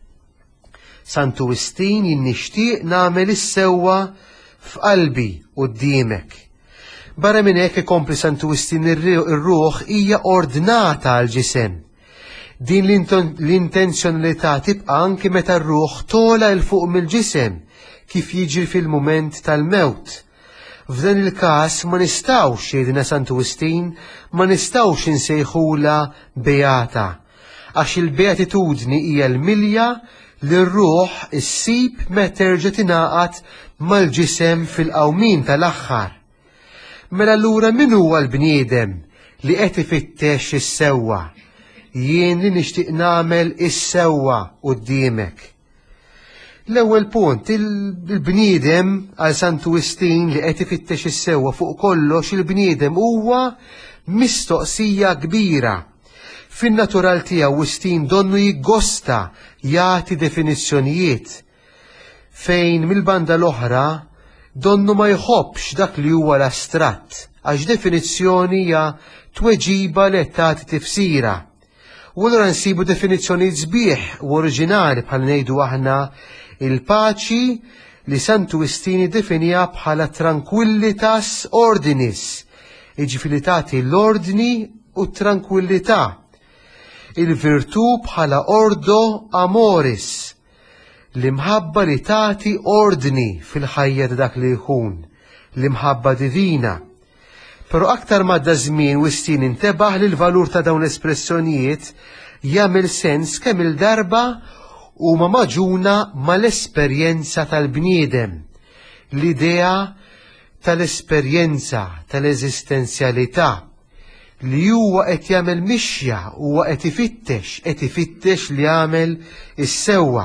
[SPEAKER 2] Santu Wistin jien nixtieq nagħmel is-sewwa f'qalbi quddiemek. Barra minn hekk ikompli Santu Wistin ir-ruħ hija ordnata għal ġisem. Din l-intenzjonalità tibqa' anke meta r-ruħ tola il fuq mill-ġisem kif jiġri fil-mument tal-mewt. F'dan il-każ ma nistgħux jgħidilna Santu Wistin, ma nistgħux insejħula beata, għax il-beatitudni hija l-milja li r-ruħ issib meta terġa' tingħaqad mal-ġisem fil-qawmin tal-aħħar. Mela allura min huwa l-bniedem li qed ifittex is-sewwa? Jien li nixtieq nagħmel is-sewwa quddiemek. L-ewwel punt, il-bniedem għal Santu Wistin li qed ifittex is-sewwa fuq kollox il-bniedem huwa mistoqsija kbira. Fin-natural tiegħu Wistin donnu jiggosta jagħti definizzjonijiet fejn mill-banda l-oħra donnu ma jħobbx dak li huwa l-astratt għax definizzjoni hija tweġiba li qed tagħti tifsira. U allura nsibu definizzjonijiet sbieħ u oriġinali bħal ngħidu aħna il-paċi li Santu Wistin definija bħala tranquillitas ordinis, jiġifieri tagħti l-ordni u tranquillità. Il-virtù bħala ordo amoris, l-imħabba li tagħti ordni fil-ħajja ta' dak li jkun, l-imħabba divina. Però aktar madda żmien Wistin intebaħ li l-valur ta' dawn l-espressjonijiet jagħmel sens kemm il-darba huma maġuna mal-esperjenza tal-bniedem, l-idea tal-esperjenza tal-eżistenzjalità, li huwa qed jagħmel mixja, huwa qed ifittex li jagħmel is-sewwa.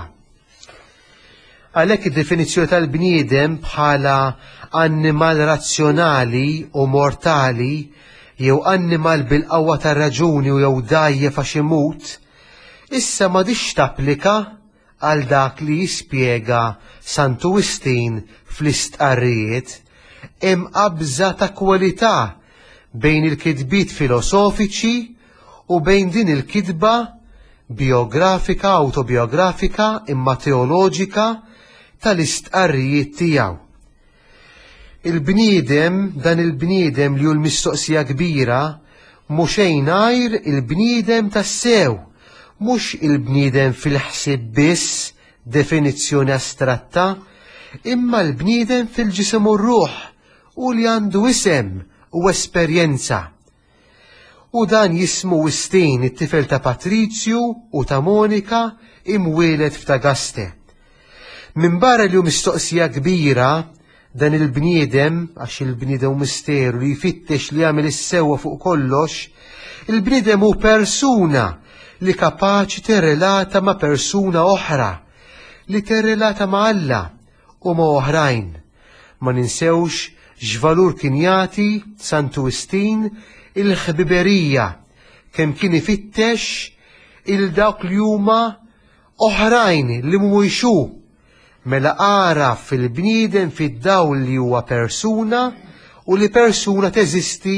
[SPEAKER 2] Għalhekk id-definizzjoni tal-bniedem bħala annimal razzjonali u mortali jew annimal bil-qawwa tar-raġuni u jew dajjef għax imut, issa m'għadix tapplika għal dak li jispjega Sant Wistin fl-istqarrijiet. Hemm qabża ta' kwalità bejn il-kitbiet filosofiċi u bejn din il-kitba biografika, autobiografika, imma teoloġika tal-istqarrijiet tiegħu. Il-bniedem, dan il-bniedem li hu l-mistoqsija kbira, mhux xejn għajr il-bniedem tas-sew, mhux il-bniedem fil-ħsieb biss, definizzjoni astratta, imma l-bniedem fil-ġisem u r-ruħ u li għandu isem u esperjenza. U dan jismu Wistin, it-tifel ta' Patrizju u ta' Monika, imwieled f'Tagaste. Min barra li hu mistoqsija kbira, dan il-bniedem, għax il-bniedem hu misteru li jfittex li jagħmel is-sewwa fuq kollox, il-bniedem hu persuna li kapaċi tirrelata ma' persuna oħra, li tirrelata ma' Alla u ma' oħrajn. Ma ninsewx x'valur kien jagħti Sant Wistin il-ħbiberija kemm kien ifittex il-dawk li huma oħrajn li mhuwiex hu. Mela ara fil-bniedem fid-dawl li huwa persuna u li persuna teżisti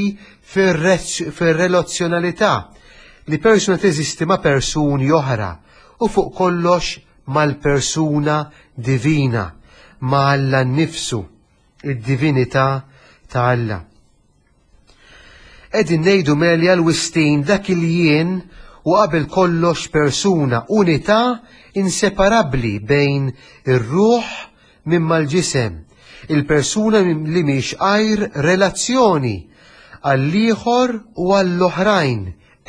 [SPEAKER 2] fir-relazzjonalità, li persuna teżisti ma' persuni oħra u fuq kollox mal-persuna divina, ma' Alla nnifsu, id-divinità ta' Alla. Qegħdin ngħidu melja l-Wistin dak il jien u qabel kollox persuna, unità inseparabbli bejn ir-ruħ mimma l-ġisem, il-persuna li mhix għajr relazzjoni għall-ieħor u għall-oħrajn,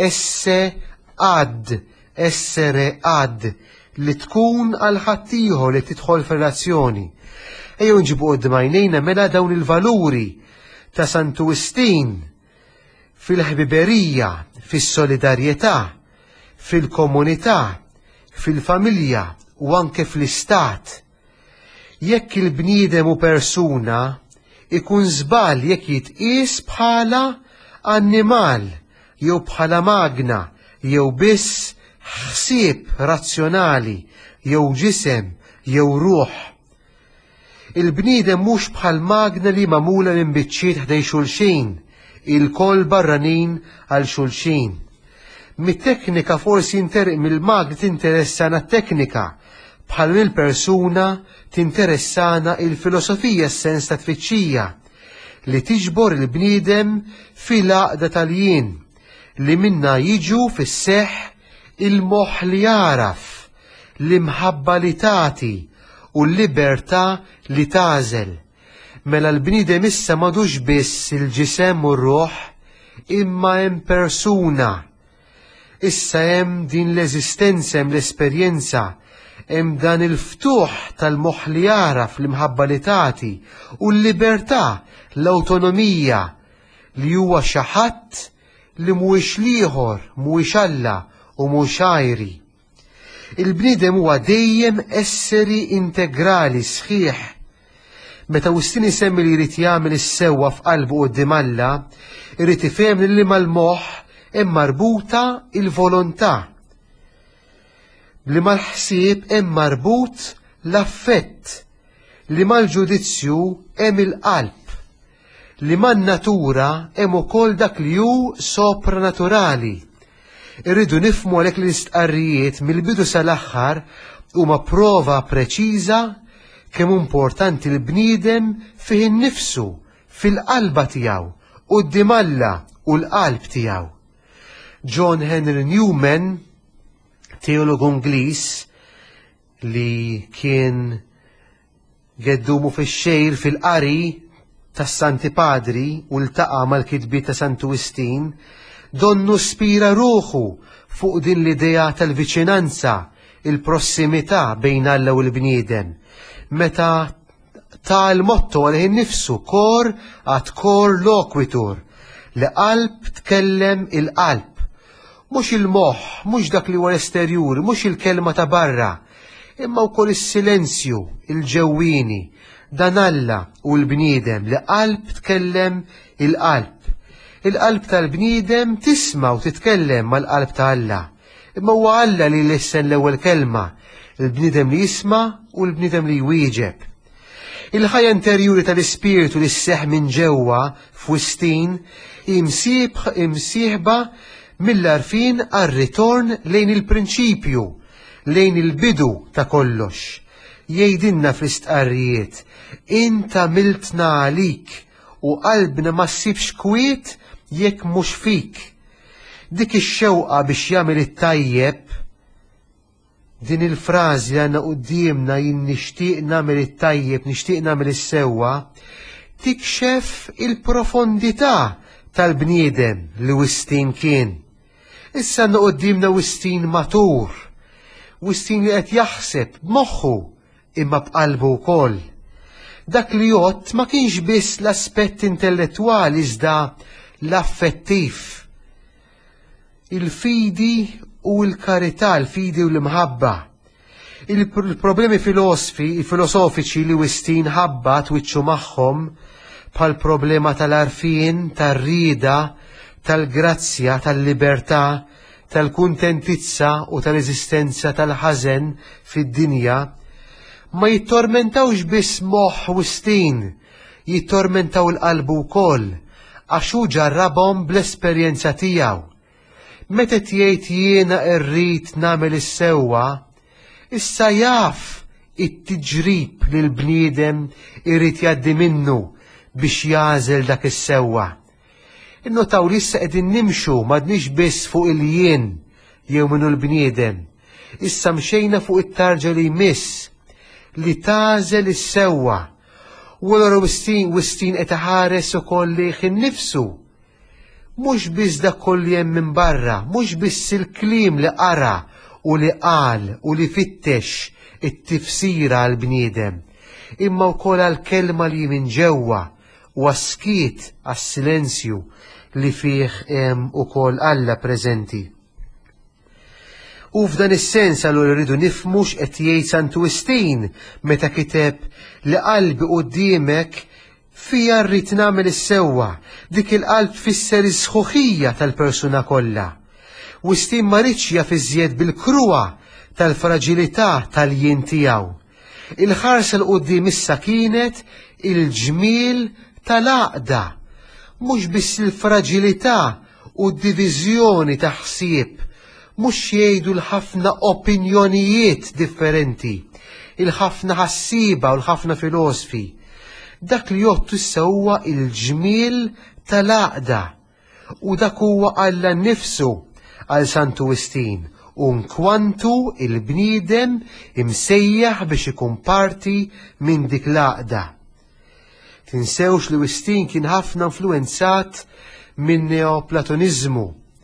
[SPEAKER 2] essere għad li tkun għal ħaddieħor li tidħol f'relazzjoni. Ejjew nġibu qudiem għajnejna mela dawn il-valuri ta' Sant Wistin fil-ħbiberija, fis-solidarjetà, fil-komunità, fil-familja u anke fl-istat. Jekk il-bniedem u persuna ikun żball jekk jitqies bħala annimal jew bħala magna jew biss ħsieb razzjonali jew ġisem jew ruħ. Il-bniedem mhux bħal magna li magħmula minn biċċiet ħdej xulxin, il-koll barranin għal xulxin. Mit-teknika forsi mill-magna tinteressana t-teknika, bħal mill-persuna tinteressana il-filosofija s-sens ta' tfittxija li tiġbor il-bniedem fil-għaqda tal-jien li minna jiġu fis-seħħ il-moħħ li jaraf, l-imħabba li tagħti u l-libertà li tażel. Mela l-bniedem issa m'għadux biss il-ġisem u r-ruħ, imma hemm persuna. Issa hemm din l-eżistenza, hemm l-esperjenza, hemm dan il-ftuħ tal-moħħ li jaraf l-imħabba li tagħti u l-libertà, l-awtonomija li huwa xi ħadd li mhuwiex lieħor, mhuwiex Alla u mhux għajri. Il-bniedem huwa dejjem esseri integrali sħiħ. Meta Wistin isemmi li jrid jagħmel is-sewwa f'qalbu quddiem Alla, irid ifhem li mal-moħħ hemm marbuta il-volontà. Li mal-ħsieb hemm marbut l-affett, li mal-ġudizzju hemm il-qalb, li man-natura hemm ukoll dak li hu sopranaturali. Irridu nifhmu għalhekk l-istqarrijiet mill-bidu sal-aħħar huma prova preċiża kemm importanti l-bniedem fih innifsu, fil-qalba tiegħu, quddiem Alla u l-qalb tiegħu. John Henry Newman, teologu Ingliż li kien geddumu fix-xejr fil-qari tas-Santi Padri u ltaqa' mal-kitbiet ta' Sant Wistin, donnu spira ruħu fuq din l-idea tal-viċinanza, il-prossimità bejn Alla u l-bniedem. Meta ta' l-motto għalih nifsu cor ad cor loquitur, li qalb tkellem il-qalb. Mhux il-moħħ, mhux dak li huwa esterjuri, mhux il-kelma ta' barra, imma wkoll is-silenzju, il-ġewwini, dan Alla u l-bniedem li qalb tkellem il-qalb. Il-qalb tal-bniedem tisma' u titkellem mal-qalb ta' Alla. Imma huwa Alla li lissen l-ewwel kelma, il-bniedem li jisma' u l-bniedem li jwieġeb. Il-ħajja interjuri tal-ispirtu li sseħħ minn ġewwa f'wistin imsieħba mill-arfin għar-ritorn lejn il-prinċipju, lejn il-bidu ta' kollox. Jgħidilna fl-istqarrijiet, inta miltna għalik u qalbna ma ssibx kwiet jekk mhux fik. Dik ix-xewqa biex jagħmel it-tajjeb, din il-frażi li għandna qudiemna jien nixtieq nagħmel it-tajjeb, nixtieq nagħmel is-sewwa, tikxef il-profondità tal-bniedem li wistin kien. Issa għandna qudiemna wistin matur, wistin li qed jaħseb b'moħħu imma b'qalbu wkoll. Dak li jgħod ma kienx biss l-aspett intellettwali iżda l-affettiv. Il-fidi u l-karità, l-fidi u l-imħabba. Il-problemi filosofiċi li wistin ħabba twiċċu magħhom bħal problema tal-arfin, tar-rida, tal-grazzja, tal-libertà, tal-kuntentizza u tal-eżistenza tal-ħażen fid-dinja ma jittormentawx biss moħħ wistin, jittormentaw l-qalbu wkoll għax hu ġarrabhom bl-esperjenza tiegħu. Meta jgħid jiena rrid nagħmel is-sewwa, issa jaf it-tiġrib li l-bniedem irid jgħaddi minnu biex jażel dak is-sewwa. Innotaw li issa qegħdin nimxu m'għadniex biss fuq il-jien jew minnu l-bniedem, issa mxejna fuq it-tarġa li jmiss li tażel is-sewwa. U allura wistin qed iħares ukoll lejh innifsu. Mhux biss dak kollu hemm minn barra, mhux biss il-kliem li qara u li qal u li fittex it-tifsira għall bniedem, imma wkoll għall-kelma li minn ġewwa u għas-skiet għas-silenzju li fih hemm ukoll Alla preżenti. U f'dan is-sens allura rridu nifhmu x'qed jgħid Sant Wistin meta kiteb li qalbi quddiemek fija rrid nagħmel is-sewwa, dik il-qalb tfisser is-sħuħija tal-persuna kollha. Wistin ma ridx jaf iżjed bil-kruwa tal-fraġilità tal-jien tiegħu. Il-ħarsa l quddiem issa kienet il-ġmiel tal-għaqda, mhux biss il-fraġilità u d-diviżjoni ta' ħsieb, mhux jgħidu l-ħafna opinjonijiet differenti, il-ħafna ħassiba u l-ħafna filosofi. Dak li jgħottu issa huwa il-ġmiel tal-għaqda u dak huwa Alla nnifsu għal Sant Wistin u nkwantu il-bniedem imsejjaħ biex ikun parti minn dik l-għaqda. Tinsewx li Wistin kien ħafna influenzat minn neoplatonizmu.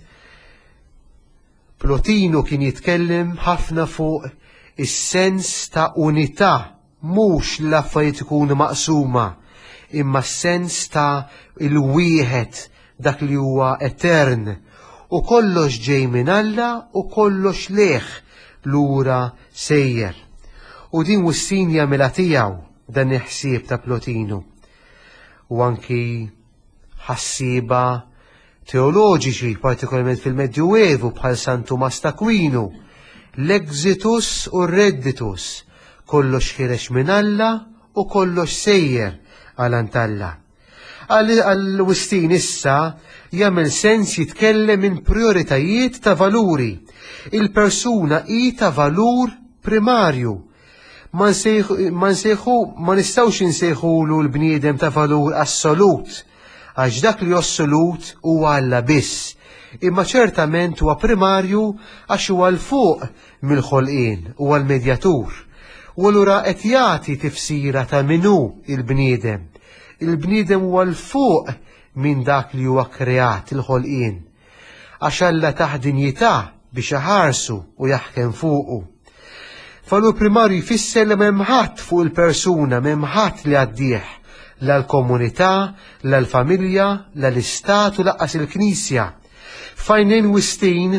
[SPEAKER 2] Plotino kien jitkellem ħafna fuq is-sens ta' unità, mhux l-affarijiet ikunu maqsuma, imma s-sens ta' il-wieħed dak li huwa etern u kollox ġej minn Alla u kollox leħ lura sejjer. U din Wistin jagħmilha tiegħu dan il-ħsieb ta' Plotino. U anki ħassiba teoloġiċi, partikolarment fil-Medjuevu bħal Sant Tumas d'Aquino, l-exitus u r-redditus, kollox ħirex minn Alla u kollox sejjer għal Alla. Għal-Wistin issa jagħmel sens jitkellem minn prioritajiet ta' valuri. Il-persuna hi ta' valur primarju. Ma nistgħux insejħulu l-bniedem ta' valur assolut, għax dak li assolut huwa Alla biss, imma ċertament huwa primarju għax huwa l-fuq mill-ħolqien, huwa l-medjatur. U allura qed jagħti tifsira ta' minnu il-bniedem. Il-bniedem huwa l-fuq minn dak li huwa kreat il-ħolqien. Għax Alla taħt dinjità biex iħarsu u jaħkem fuqu. Valur primarju jfisser li m'hemm ħadd fuq il-persuna, m'hemm ħadd li għaddih, la l-komunità, la l-familja, la l-istat u laqqas il-Knisja. Fajnejn wistin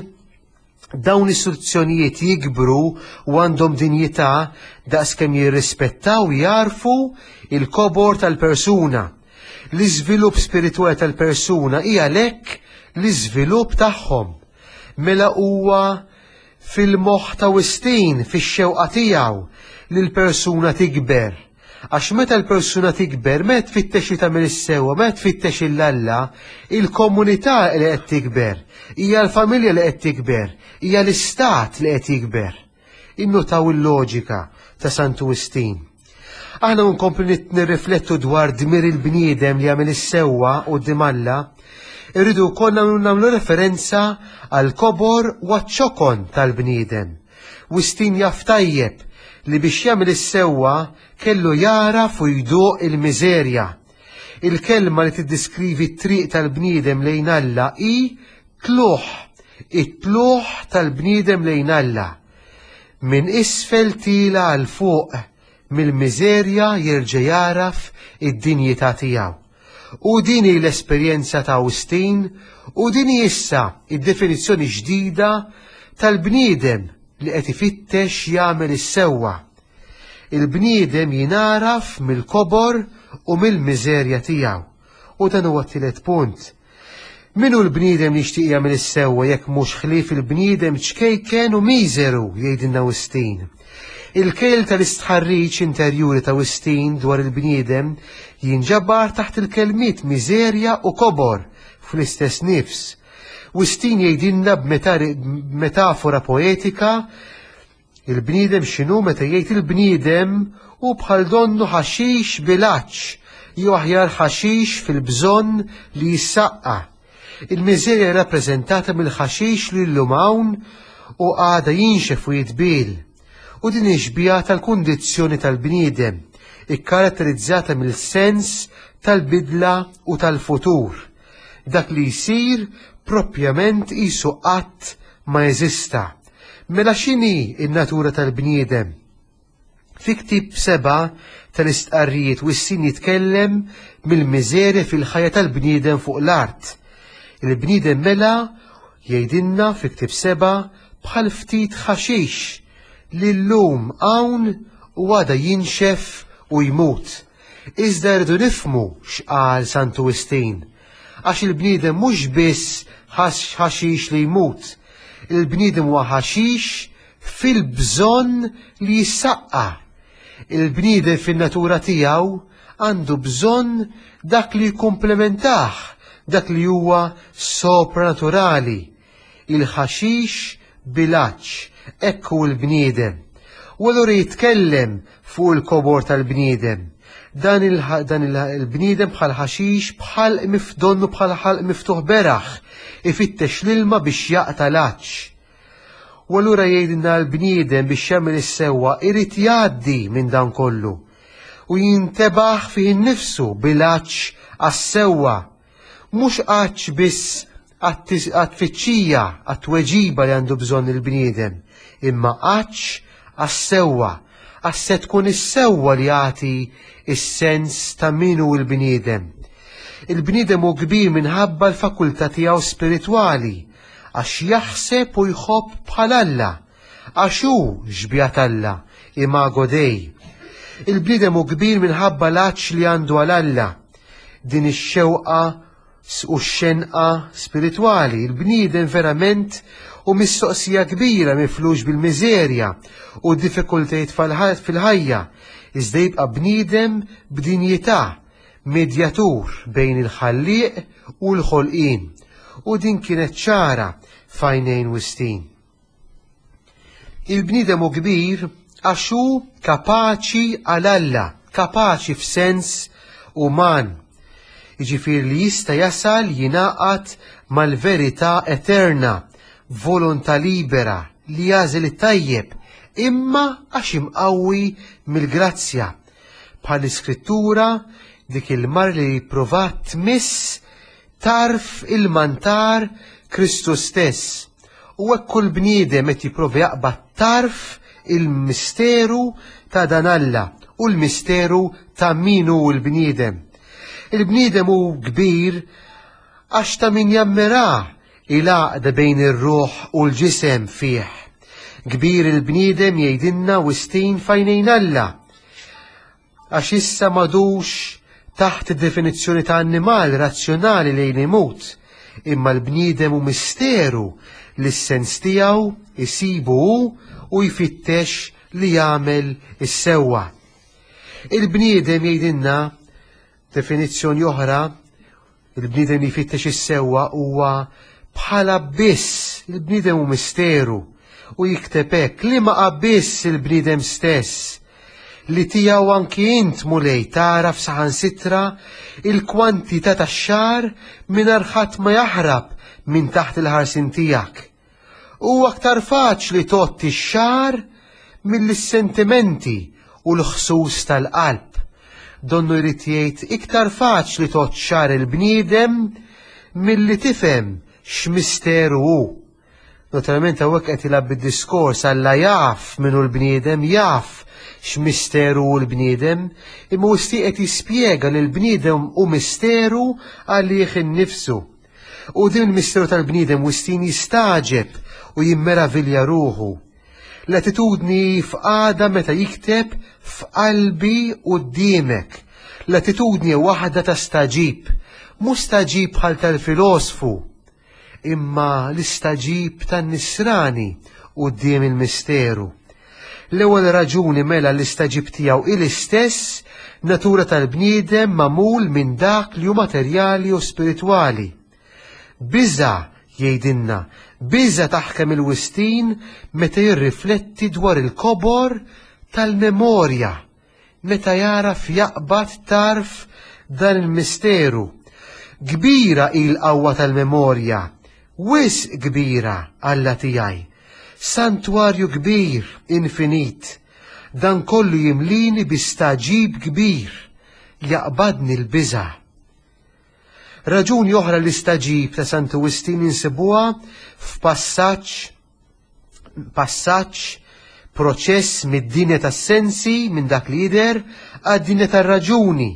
[SPEAKER 2] dawn istruzzjonijiet jikbru u għandhom dinjità daqskemm jirrispettaw jarfu il-kobor tal-persuna. L-iżvilupp spiritwali tal-persuna hija lek l-iżvilupp tagħhom. Mela huwa fil-moħħ ta' wistin, fix-xewqa tiegħu li l-persuna tikber. Għax meta l-persuna tikber, meta tfittex li tagħmel is-sewwa, meta tfittex il-Alla, il-komunità li qed tikber, hija l-familja li qed tikber, hija l-istat li qed jikber. Innutaw il-loġika ta' Santu Wistin. Aħna nkomplu nirriflettu dwar dmir il-bniedem li jagħmel is-sewwa quddiem Alla, irridu konna nagħmlu referenza għal kobor u għaċ-ċokon tal-bniedem. Wistin jaf tajjeb li biex jagħmel is-sewwa kellu jaraf u jduq il-miżerja. Il-kelma li tiddiskrivi t-triq tal-bniedem lejn Alla hi tluħ, it-tluħ tal-bniedem lejn Alla. Min isfel tila għal fuq, mill-miżerja jerġa' jaraf id-dinjità tiegħu. U dini l-esperjenza ta' Wistin u dini issa id-definizzjoni ġdida tal-bniedem li qed ifittex jagħmel is-sewwa. Il-bniedem jinaraf mill-kobor u mill-miżerja tiegħu. U dan huwa t-tielet punt. Minu l-bniedem nixtieq jagħmel is-sewwa jekk mhux ħlief il-bniedem ċkejken u miżeru jgħidilna Wistin. Il-kejl tal-istħarriġ interjuri ta' Wistin dwar il-bniedem jinġabbar taħt il-kelmiet miżerja u kobor fl-istess nifs. Wistin jgħidilna b'metafora poetika il-bniedem x'inhu meta jgħid il-bniedem u bħal donnu ħaxix bilaċċ jew aħjar ħaxix fil-bżonn li jissaqqa. Il-miżerja rappreżentata mill-ħaxix li llum hawn u għada jinxef u jitbil. U din iġbija tal-kundizzjoni tal-bniedem, ikkaratterizzata mill-sens tal-bidla u tal-futur. Dak li jsir proprjament qisu qatt ma jeżista. Mela x'inhi n-natura tal-bniedem? Fi ktieb 7 tal-istqarrijiet Wistin jitkellem mill-miżerja fil-ħajja tal-bniedem fuq l-art. Il-bniedem mela jgħidilna fi ktieb 7 bħal ftit ħaxix li llum hawn u għada jinxef u jmut. Iżda rridu nifhmu x'qal Santu Wistin, għax il-bniedem mhux biss ħaxix li jmut. Il-bniedem huwa ħaxix fil-bżonn li jissaqqa. Il-bniedem fin-natura tiegħu għandu bżonn dak li jkumplementah, dak li huwa sopranaturali. Il-ħaxix bilaċċ. Ekku l-bniedem. U allura jitkellem fuq il-kobor tal-bniedem. Dan il-bniedem bħal ħaxix bħal mifdonnu bħal ħalq miftuħ beraħ, ifittex l-ilma biex jaqta l-aċċ. U allura jgħidilna l-bniedem biex jagħmel is-sewwa irid jgħaddi minn dan kollu u jintebaħ fih innifsu bil-aċċ għas-sewwa. Mhux aċċ biss għat-tfittxija, għat-tweġiba li għandu bżonn il-bniedem, imma aċċ għas-sewwa, għas-se tkun is-sewwa li jagħti is-sens ta' min hu l-bniedem. Il-bniedem hu kbir minħabba l-fakultà tiegħu spiritwali, għax jaħseb u jħobb bħal Alla, għax hu ġbjat Alla, imago Dei. Il-bniedem hu kbir minħabba l-aċċ li għandu għal Alla, din ix-xewqa u x-xenqa spiritwali. Il-bniedem verament u mistoqsija kbira miflux bil-miżerja u d-diffikultajiet fil-ħajja, iżda jibqa' bniedem b'dinjità, medjatur bejn il-ħallieq u l-ħolqien. U din kienet ċara f'għajnejn Wistin. Il-bniedem hu kbir għax hu kapaċi għal Alla, kapaċi f'sens uman. Jiġifier li jista' jasal jingħaqad mal-verità eterna, volontà libera li jażel it-tajjeb, imma għax imqawwi mill-grazzja. Bħall-Iskrittura dik il-mar li provat tmiss tarf il-mantar Kristu stess. U hekk kull bniedem qed jipprova jaqbad tarf il-misteru ta' dan Alla u l-misteru ta' min hu l-bniedem. Il-bniedem hu kbir għax ta' min jammira il-għaqda bejn ir-ruħ u l-ġisem fih. Kbir il-bniedem jgħidilna wistin f'għajnejn Alla. Għax issa madux taħt id-definizzjoni ta' annimal razzjonali lejn imut, imma l-bniedem hu misteru li s-sens tiegħu isibu u jfittex li jagħmel is-sewwa. Il-bniedem jgħidilna definizzjoni oħra, il-bniedem li jfittex is-sewwa huwa bħala biss, il-bniedem hu misteru u jikteb hekk li ma biss il-bniedem stess li tiegħu anki int mulej taraf saħansitra il-kwantità tax-xahar mingħajr ħadd ma jaħrab minn taħt il-ħarsin tiegħek. Huwa aktar faċli totti x-xahar mill-sentimenti u l-ħsus tal-qalb. Donnu jrid jgħid iktar faċli tot xahar il-bniedem milli tifhem x'misteru hu. Naturalment hawnhekk qed ilab bid-diskors Alla jaf minnu l-bniedem, jaf x'misteru hu l-bniedem, imma wissi qed jispjega li l-bniedem hu misteru għalih innifsu. U din il-misteru tal-bniedem wistin jistaġeb u jimmeravilja ruħu. L-attitudni f'qagħda meta jikteb f'qalbi quddiemek. L-attitudni waħda ta' staġib, mhux staġib bħal tal-filosfu, imma l-istaġib tan-nisrani quddiem il-misteru. L-ewwel raġuni mela l-istaġib tiegħu il-istess natura tal-bniedem magħmul minn dak li hu materjali u spiritwali. Biża' jgħidilna, biża' taħkem il-wistin meta jirrifletti dwar il-kobor tal-memorja, meta jaraf jaqbad tarf dan il-misteru. Kbira il-qawwa tal-memorja, wis kbira Alla tiegħi. Santwarju kbir, infinit, dan kollu jimlini bi staġib kbir, jaqbadni l-biża'. Raġuni oħra l-istaġib ta' Sant Wistin insibuha f'passaġġ proċess mid-dinja tas-sensi minn dak li jidher għad-dinja tar-raġuni.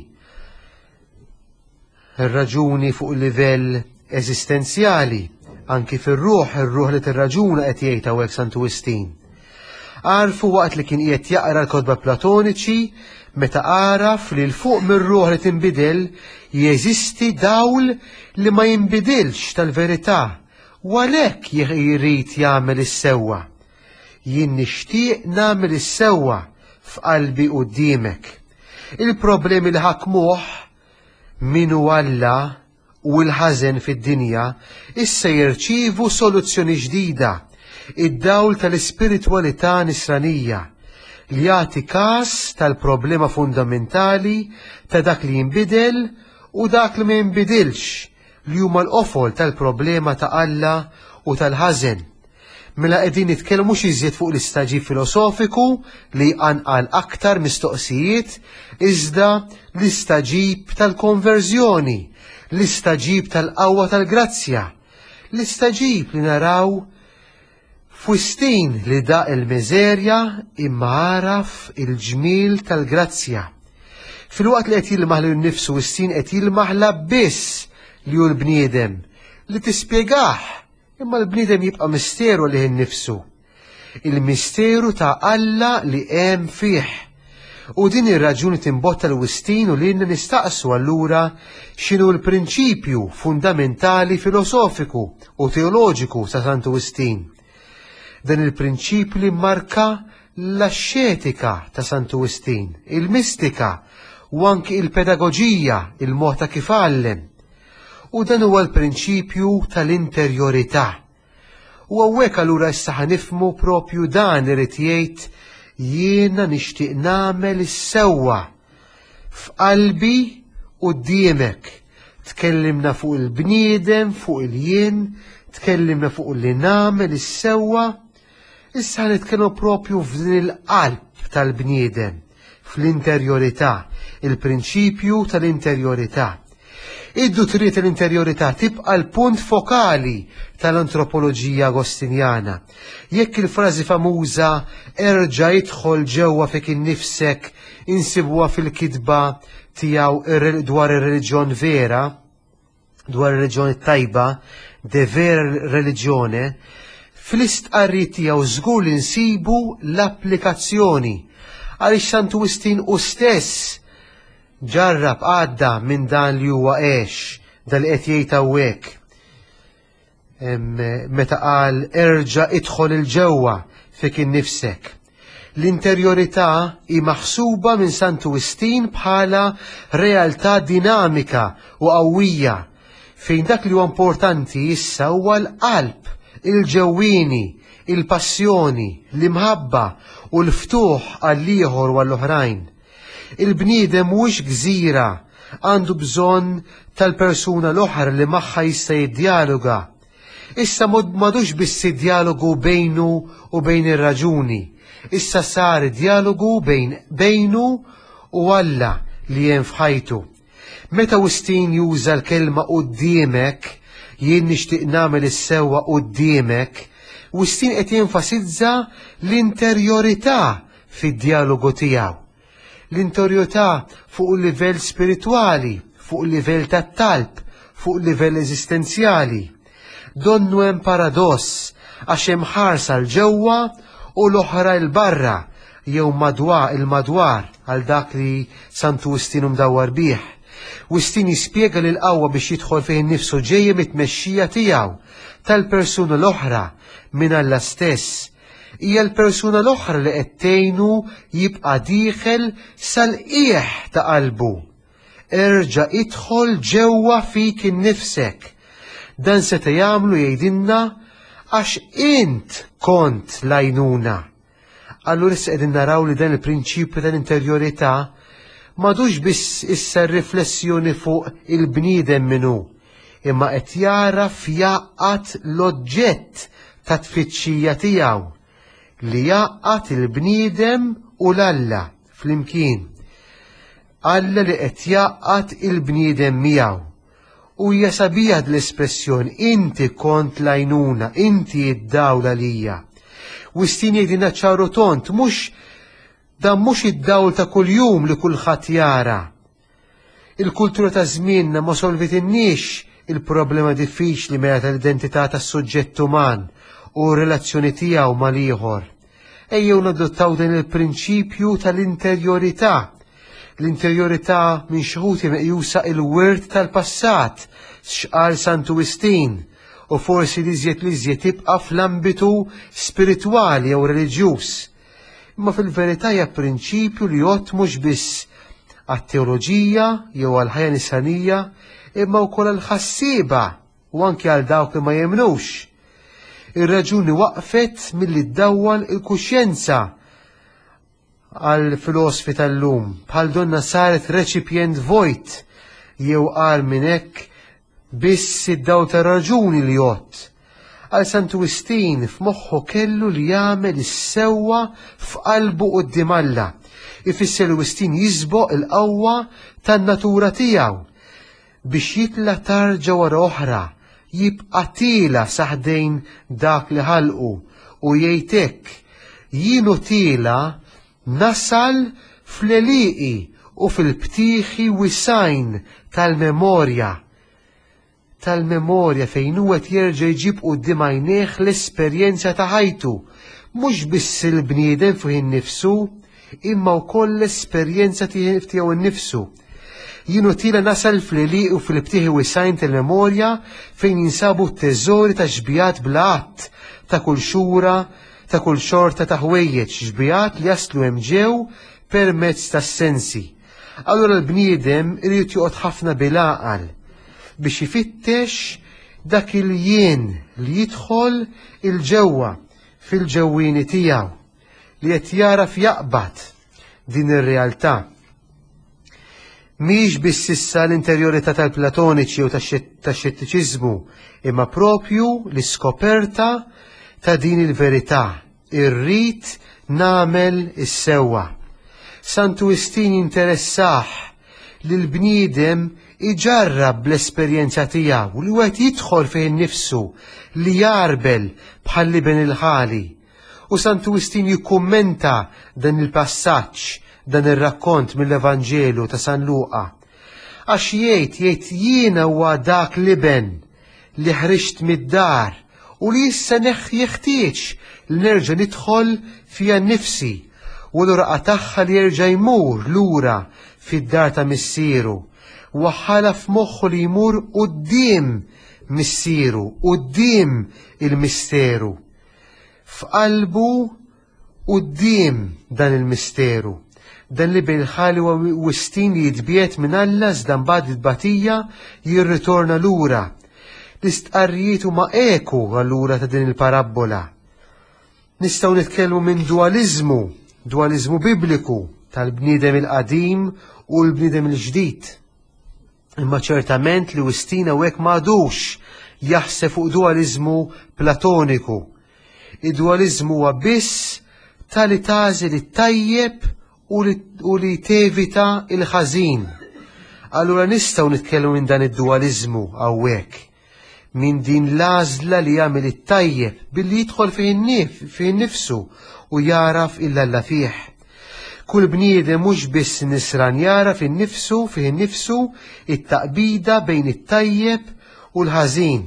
[SPEAKER 2] Ir-raġuni fuq il-livell eżistenzjali, anki fir-ruħ, ir-ruħ li tirraġuna qed jgħid hawnhekk Sant Wistin. Għarfu waqt li kien qiegħed jaqra l-kotba Platoniċi meta għaraf li l-fuq mir-ruħ li tinbidel jeżisti dawl li ma jinbidilx tal-verità u għalhekk jrid jagħmel is-sewwa. Jien nixtieq nagħmel is-sewwa f'qalbi quddiemek. Il-problemi li ħakmuh minu Alla u l-ħażen fid-dinja issa jirċievu soluzzjoni ġdida, id-dawl tal-ispiritwalità nisranija li jagħti każ tal-problema fundamentali ta' dak li jinbidel u dak li ma jinbidilx li huma l-qofol tal-problema ta' Alla u tal-ħażen. Mela qegħdin nitkellmu mhux iżjed fuq l-istaġib filosofiku li jqanqal aktar mistoqsijiet, iżda l-istaġib tal-konverżjoni, l-istaġib tal-qawwa tal-grazzja, l-istaġib li naraw f'wistin li daq il-miżerja imma għaraf il-ġmiel tal-grazzja. Fil-waqt li qed jilmaħ lil nnifsu wistin qed jilmaħla biss li hu l-bniedem li tispjegah, imma l-bniedem jibqa' misteru li nnifsu. Il-misteru ta' Alla li hemm fih. U din ir-raġuni timbotta l-wistin u li nistaqsu allura x'inhu l-prinċipju fundamentali filosofiku u teoloġiku ta' Sant Wistin. Dan il-prinċipju li marka l-ascetika ta' Sant Wistin, il-mistika u anki il-pedagoġija, il-mod ta' kif għallem. U dan huwa l-prinċipju tal-interjorità. U hawnhekk allura issa ħanifhmu propju dan irid jgħid jiena nixtieq nagħmel is-sewwa f'qalbi quddiemek. Tkellimna fuq il-bniedem, fuq il-jien, tkellimna fuq li nagħmel is-sewwa. Issa nitkellmu propju f'din il-qalb tal-bniedem, fl-interjorità, il-prinċipju tal-interjorità. Iddu trid l-interjorità tibqa' l-punt fokali tal-antropoloġija agostinjana. Jekk il-frażi famuża erġa' jidħol ġewwa fik innifsek insibuha fil-kitba tiegħu dwar ir-reliġjon vera, dwar ir-reliġjoni tajba, de vera reliġjone, fl-istqarri tiegħu żgur li nsibu l-applikazzjoni għaliex Sant Wistin hu stess ġarrab għadda minn dan li huwa dan li qed jgħid hawnhekk. Meta qal erġa' idħol il-ġewwa fik innifsek. L-interjorità hi maħsuba minn Sant Wistin bħala realtà dinamika u qawwija fejn dak li huwa importanti issa huwa l-qalb, il-ġewwieni, il-passjoni, l-imħabba u l-ftuħ għall-ieħor u għall-oħrajn. Il-bniedem mhuwiex gżira għandu bżonn tal-persuna l-oħra li magħha jista' jiddialoga. Issa m'għadux biss dialogu bejnu u bejn ir-raġuni. Issa sar dialogu bejnu u Alla li hemm f'ħajtu. Meta Wistin juża l-kelma quddiemek, jien nixtieq nagħmel is-sewwa quddiemek, Wistin qed jenfasizza l-interjorità fid-dialogu tiegħu. L-interjorità fuq il-livell spiritwali, fuq il-livell tat-talb, fuq il-livell eżistenzjali. Donnu hemm paradoss għax hemm ħarsa l-ġewwa u l-oħra l-barra jew madwar għal dak li Sant Wistin mdawwar bih. Wistin jispjega li l-qawwa biex jidħol fih innifsu ġejja mit-tmexxija tiegħu tal-persuna l-oħra minn Alla stess. Hija l-persuna l-oħra li qed tgħinu jibqa' dieħel sal-qiegħ ta' qalbu. Erġa' idħol ġewwa fik innifsek. Dan seta' jagħmlu jgħidilna għax int kont l-għajnuna. Allura issa qegħdin naraw li dan il-prinċipju tal-interjorità m'għadux biss issa riflessjoni fuq il-bniedem minnu, imma qed jaraf jaqqat l-oġġett ta' tfittxija tiegħu li jaqqat il-bniedem u l-Alla flimkien. Alla li qed jaqqat il-bniedem miegħu. U hija sabiħa l-espressjoni inti kont l-għajnuna, inti id-dawl għalija. Wistin jgħidilna ċaru tont, dan mhux id-dawl ta' kuljum li kulħadd jara. Il-kultura ta' żmienna ma solvitinniex il-problema diffiċli meta tal-identità tas-suġġett uman u r-relazzjoni tiegħu mal-ieħor. Ejjew nadottaw din il-prinċipju tal-interjorità. L-interjorità minn xħuti meqjusa il-wirt tal-passat, xqal Sant Wistin, u forsi li żjed tibqa' fl-ambitu spiritwali jew reliġjuż. Imma fil-verità hija prinċipju li jgħod mhux biss għat-teoloġija jew għall-ħajja nisanija, imma wkoll għall-ħassieba u anke għal dawk li ma jemnux. Ir-raġuni waqfet milli ddawwal il-kuxjenza għal filosofi tal-lum, bħal donna saret recipient vojt, jew qal minn hekk biss id-daw ta' raġuni li jgħod. Għal Sant Wistin f'moħħu kellu li jagħmel is-sewwa f'qalbu quddiem Alla. Ifisser Wistin jisboq il-qawwa tan-natura tiegħu biex jitla tarġa wara oħra, jibqa' tila saħdejn dak li ħalqu u jgħidlek jienu tila nasal fl-eliqi u fil-ptieħi wisajn tal-memorja fejn huwa jerġa' jġib quddiem għajnejh l-esperjenza ta' ħajtu, mhux biss il-bniedem fuq innifsu, imma wkoll l-esperjenza tiegħu innifsu. Jienu tila nasal fl-eliqi u fil-ptieħi wisajn tal-memorja fejn jinsabu t-teżori ta' xbijat blaqat ta' kull xura, ta' kull xorta ta' ħwejjeġ, xbijat li jaslu hemm ġew permezz tas-sensi. Allura l-bniedem irid joqgħod ħafna bil-għaqal biex ifittex dak il-jien li jidħol il-ġewwa fil-ġewwieni tiegħu li qed jaraf jaqbad din ir-realtà. Mhix biss issa l-interjorità tal-platoniċi u tax-xettiċiżmu, imma propju l-iskoperta ta' din il-verità, irrid nagħmel is-sewwa. Sant Wistin interessaħ li l-bniedem iġarrab bl-esperjenza tiegħu li wieħed jidħol fih innifsu li jarbel bħal liben il-ħali. U Sant'Agustin jikkummenta dan il-passaġġ, dan ir-rakkont mill-Evanġelu ta' San Luqa. Għax jgħid jiena huwa dak liben li ħriġt mid-dar u li issa jeħtieġ li nerġa' nidħol fiha nnifsi u l-urqa tagħha li jerġa' jmur lura fid-dar ta' missieru u ħala f'moħħu li jmur quddiem missieru, quddiem il-misteru. F'qalbu quddiem dan il-misteru. Dan li bil-ħali u wistin li jitbiet minn Alla iżda mbagħad il-batija jirritorna lura. L-istqarrijiet huma eku allura ta' din il-parabola. Nistgħu nitkellmu minn dualizmu bibliku tal-bniedem il-qadim u l-bniedem il-ġdid. Imma ċertament li wistina hekk m'għadux jaħseb fuq dualizmu platoniku. Id-dualizmu huwa biss tali tażel it-tajjeb u li tevita il-ħażin. Allura nistgħu nitkellmu minn dan id-dualizmu hawnhekk, minn din l-għażla li jagħmel it-tajjeb billi jidħol fih innifsu u jaraf illa fih. Kull bniedem mhux biss nisran jaraf fih innifsu it-taqbida bejn it-tajjeb u l-ħażin.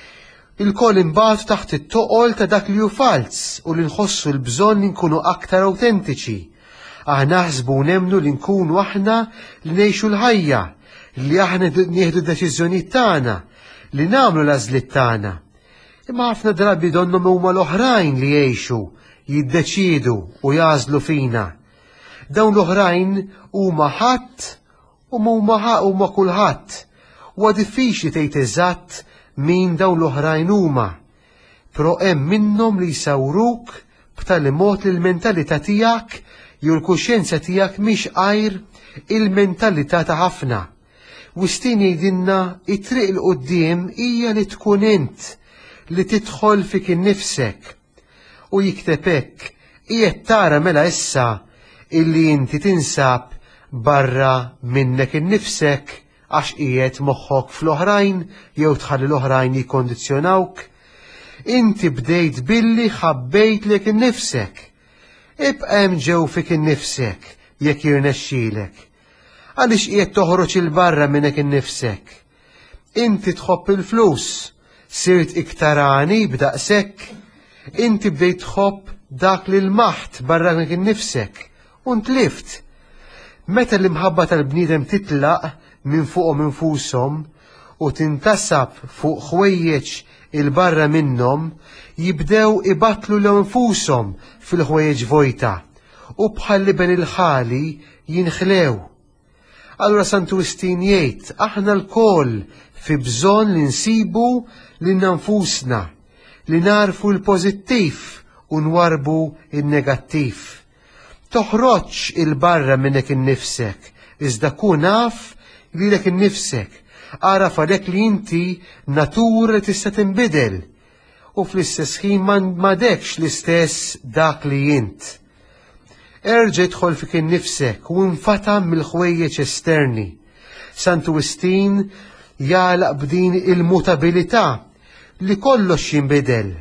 [SPEAKER 2] Il-koll imbagħad taħt it-toqol ta' dak li hu falz u li nħossu l-bżonn li nkunu aktar awtentiċi. Aħna naħsbu nemnu li nkunu aħna li ngħixu l-ħajja, li aħna nieħdu d-deċiżjonijiet tagħna, li nagħmlu l-għażliet tagħna. Imma ħafna drabi donnom huma l-oħrajn li jgħixu, jiddeċiedu u jażlu fina. Dawn l-oħrajn huma ħadd u huma kulħadd. Huwa diffiċli tgħid eżatt min dawn l-oħrajn huma. Però hemm minnhom li jsawruk b'tali mod li l-mentalità tiegħek jew l-kuxjenza tiegħek mhix għajr il-mentalità ta' ħafna. Wistin jgħidilna it-triq il qudiem hija li tkun int li tidħol fik innifsek. U jikteb hekk qiegħed tara mela issa illi inti tinsab barra minnek innifsek għax qiegħed moħħok fl-oħrajn jew tħalli l-oħrajn jikkondizzjonawk. Inti bdejt billi ħabbejt lek innifsek. Ibqa' hemm ġew fik innifsek jekk jirnexxielek. Għaliex qiegħed toħroġ il-barra minnek innifsek. Inti tħobb il-flus, sirt iktar għani b'daqshekk. Inti bdejt tħobb dak li l-maħt barra minnek innifsek u ntlift. Meta l-imħabba tal-bniedem titlaq minn fuqhom infushom u tintasab fuq ħwejjeġ il-barra minnhom, jibdew ibattlu l infushom fil-ħwejjeġ vojta u bħal liben il-ħali jinħlew. Allura Sant'Agustin jgħid aħna l-koll fi bżonn li nsibu lil nfusna, li narfu l-pożittiv u nwarbu il-negattiv. Toħroġ il-barra minnek innifsek, iżda kun naf li lek innifsek, għaraf għalek li inti natura li tista' tinbidel u fl-istess ħin m'għadekx l-istess dak li jint. Erġa' jidħol fik innifsek u nfatam mill-ħwejjeġ esterni. Sant'Agustin jagħlaq b'din il-mutabilità li kollox jinbidel.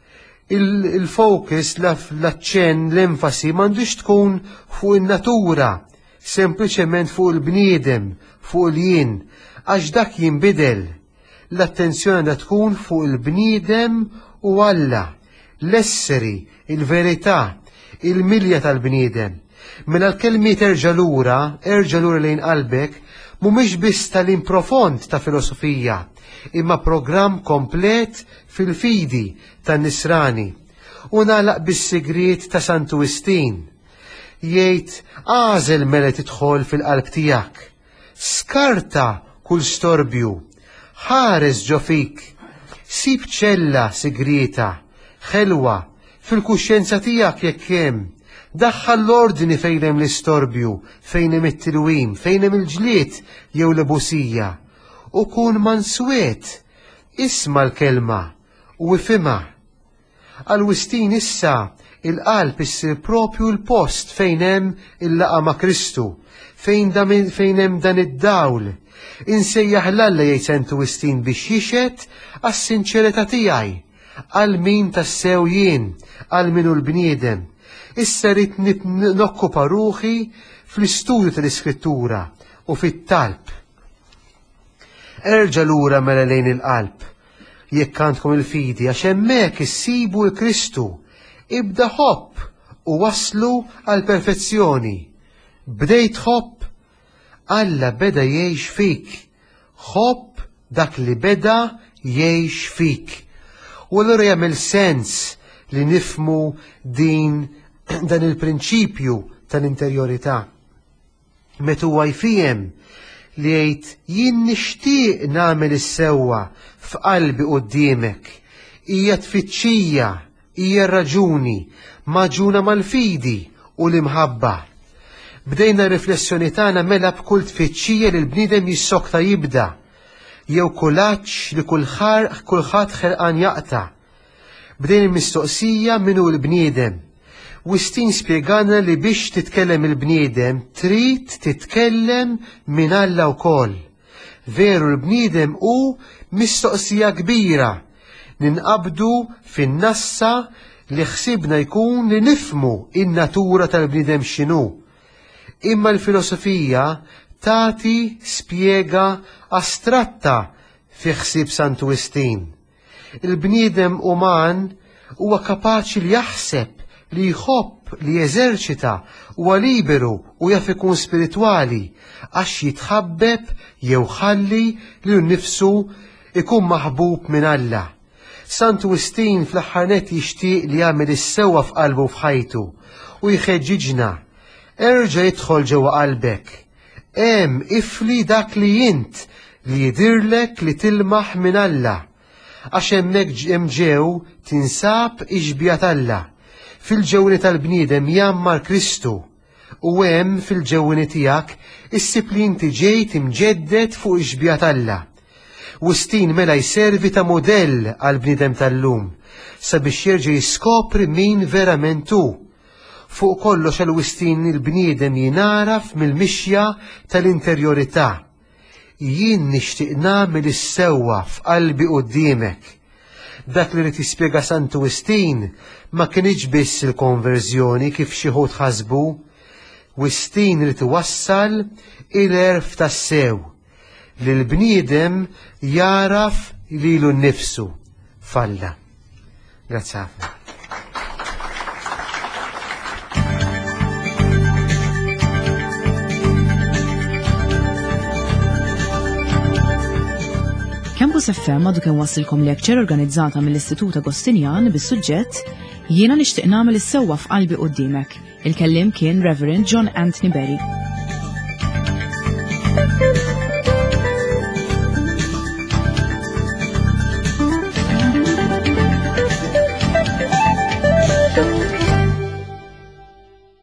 [SPEAKER 2] Il-fokus, l-aċċenn, l-enfasi m'għandux tkun fuq in-natura, sempliċement fuq il-bniedem, fuq il-jien, għax dak jinbidel. L-attenzjoni da tkun fuq il-bniedem u Alla, l-esseri, il-verità, il-milja tal-bniedem. Mela l-kelmiet erġa' lura lejn qalbek, mhumiex biss tal-improfond ta' filosofija, imma programm komplet fil-fidi tan-nisrani. U nagħlaq bis-sigriet ta' Sant'Agustin. Jgħid għażel mela tidħol fil-qalb tiegħek. Skarta kull storbju, ħares ġo fik, sib ċella sigrieta, ħelwa, fil-kuxjenza tiegħek jekk hemm, daħħal l-ordni fejn hemm l-istorbju, fejn hemm it-tilwim, fejn hemm il-ġlied jew l-busija, u kun manswiet, isma' l-kelma u ifhimha. Għal-wistin issa il-qalb issir propju l-post fejn hemm il-laqa ma' Kristu, fejn hemm dan id-dawl. Insejjaħ l-Alla jgħid St. Augustine biex jixed għas-sinċerità tiegħi, għal min tassew jien, għal minu l-bniedem. Issa rrid nokkupa ruħi fl-istudju tal-Iskrittura u fit-talb. Erġa' lura mela lejn il-qalb, jekk għandkom il-fidi, għax hemmhekk issibu l-Kristu. Ibda ħobb u waslu għal perfezzjoni. Bdejt ħobb, Alla beda jgħix fik. Ħobb dak li beda jgħix fik. U allura jagħmel sens li nifmu dan il-prinċipju tal-interjorità. Meta huwa jfiem li jgħid jien nixtieq nagħmel is-sewwa f'qalbi quddiemek, hija tfittxija, hija raġuni, maġuna mal-fidi u l-imħabba. Bdejna riflessjoni tagħna mela b'kull tfittxija li l-bniedem jissokta jibda, jew kulaġġ li kulħadd ħerqan jaqta'. Bdejna mistoqsija min hu l-bniedem. Wistin spjegana li biex titkellem il-bniedem trid titkellem minn Alla wkoll. Veru l-bniedem hu mistoqsija kbira. Ninqabdu fin-nassa li ħsibna jkun li nifmu in-natura tal-bniedem x'inhu. Imma l-filosofija tagħti spjega astratta fi ħsieb St. Augustine. Il-bniedem uman huwa kapaċi li jaħseb, li jħobb, li jeżerċita, huwa liberu u jaf ikun spiritwali għax jitħabbeb jew ħalli li nnifsu ikun maħbub minn Alla. St. Augustine fl-aħħar nett jixtieq li jagħmel is-sewwa f'qalbu f'ħajtu u jħeġġiġna. Erġa' jidħol ġewwa qalbek. Hemm ifli dak li jint li jidirlek li tilmaħ minn Alla. Għax hemmhekk hemm ġew tinsab iġbija Alla. Fil-ġewni tal-bniedem jammar Kristu u hemm fil-ġewni tiegħek issib li inti ġejt imġedded fuq iġbija Alla. Augustine mela jservi ta' modell għal bniedem tal-lum sabiex jerġa' jiskopri min verament hu. Fuq kollox Augustine il-bniedem jinaraf mill-mixja tal-interjorità. Jien nixtieq nagħmel is-sewwa f'qalbi quddiemek. Dak li rid jispjega St. Augustine ma kienx biss il-konverżjoni kif xi ħud ħasbu. Augustine rid iwassal il-erf tas-sew li l-bniedem jaraf lilu nnifsu f'Alla. Grazzi ħafna.
[SPEAKER 1] Campus FM għadu kien wassilkom lecture organizzata mill-Istitut Agostinjan bis-suġġett Jiena nixtieq nagħmel is-sewwa f'qalbi quddiemek. Il-kellim kien Reverend John Anthony Berry.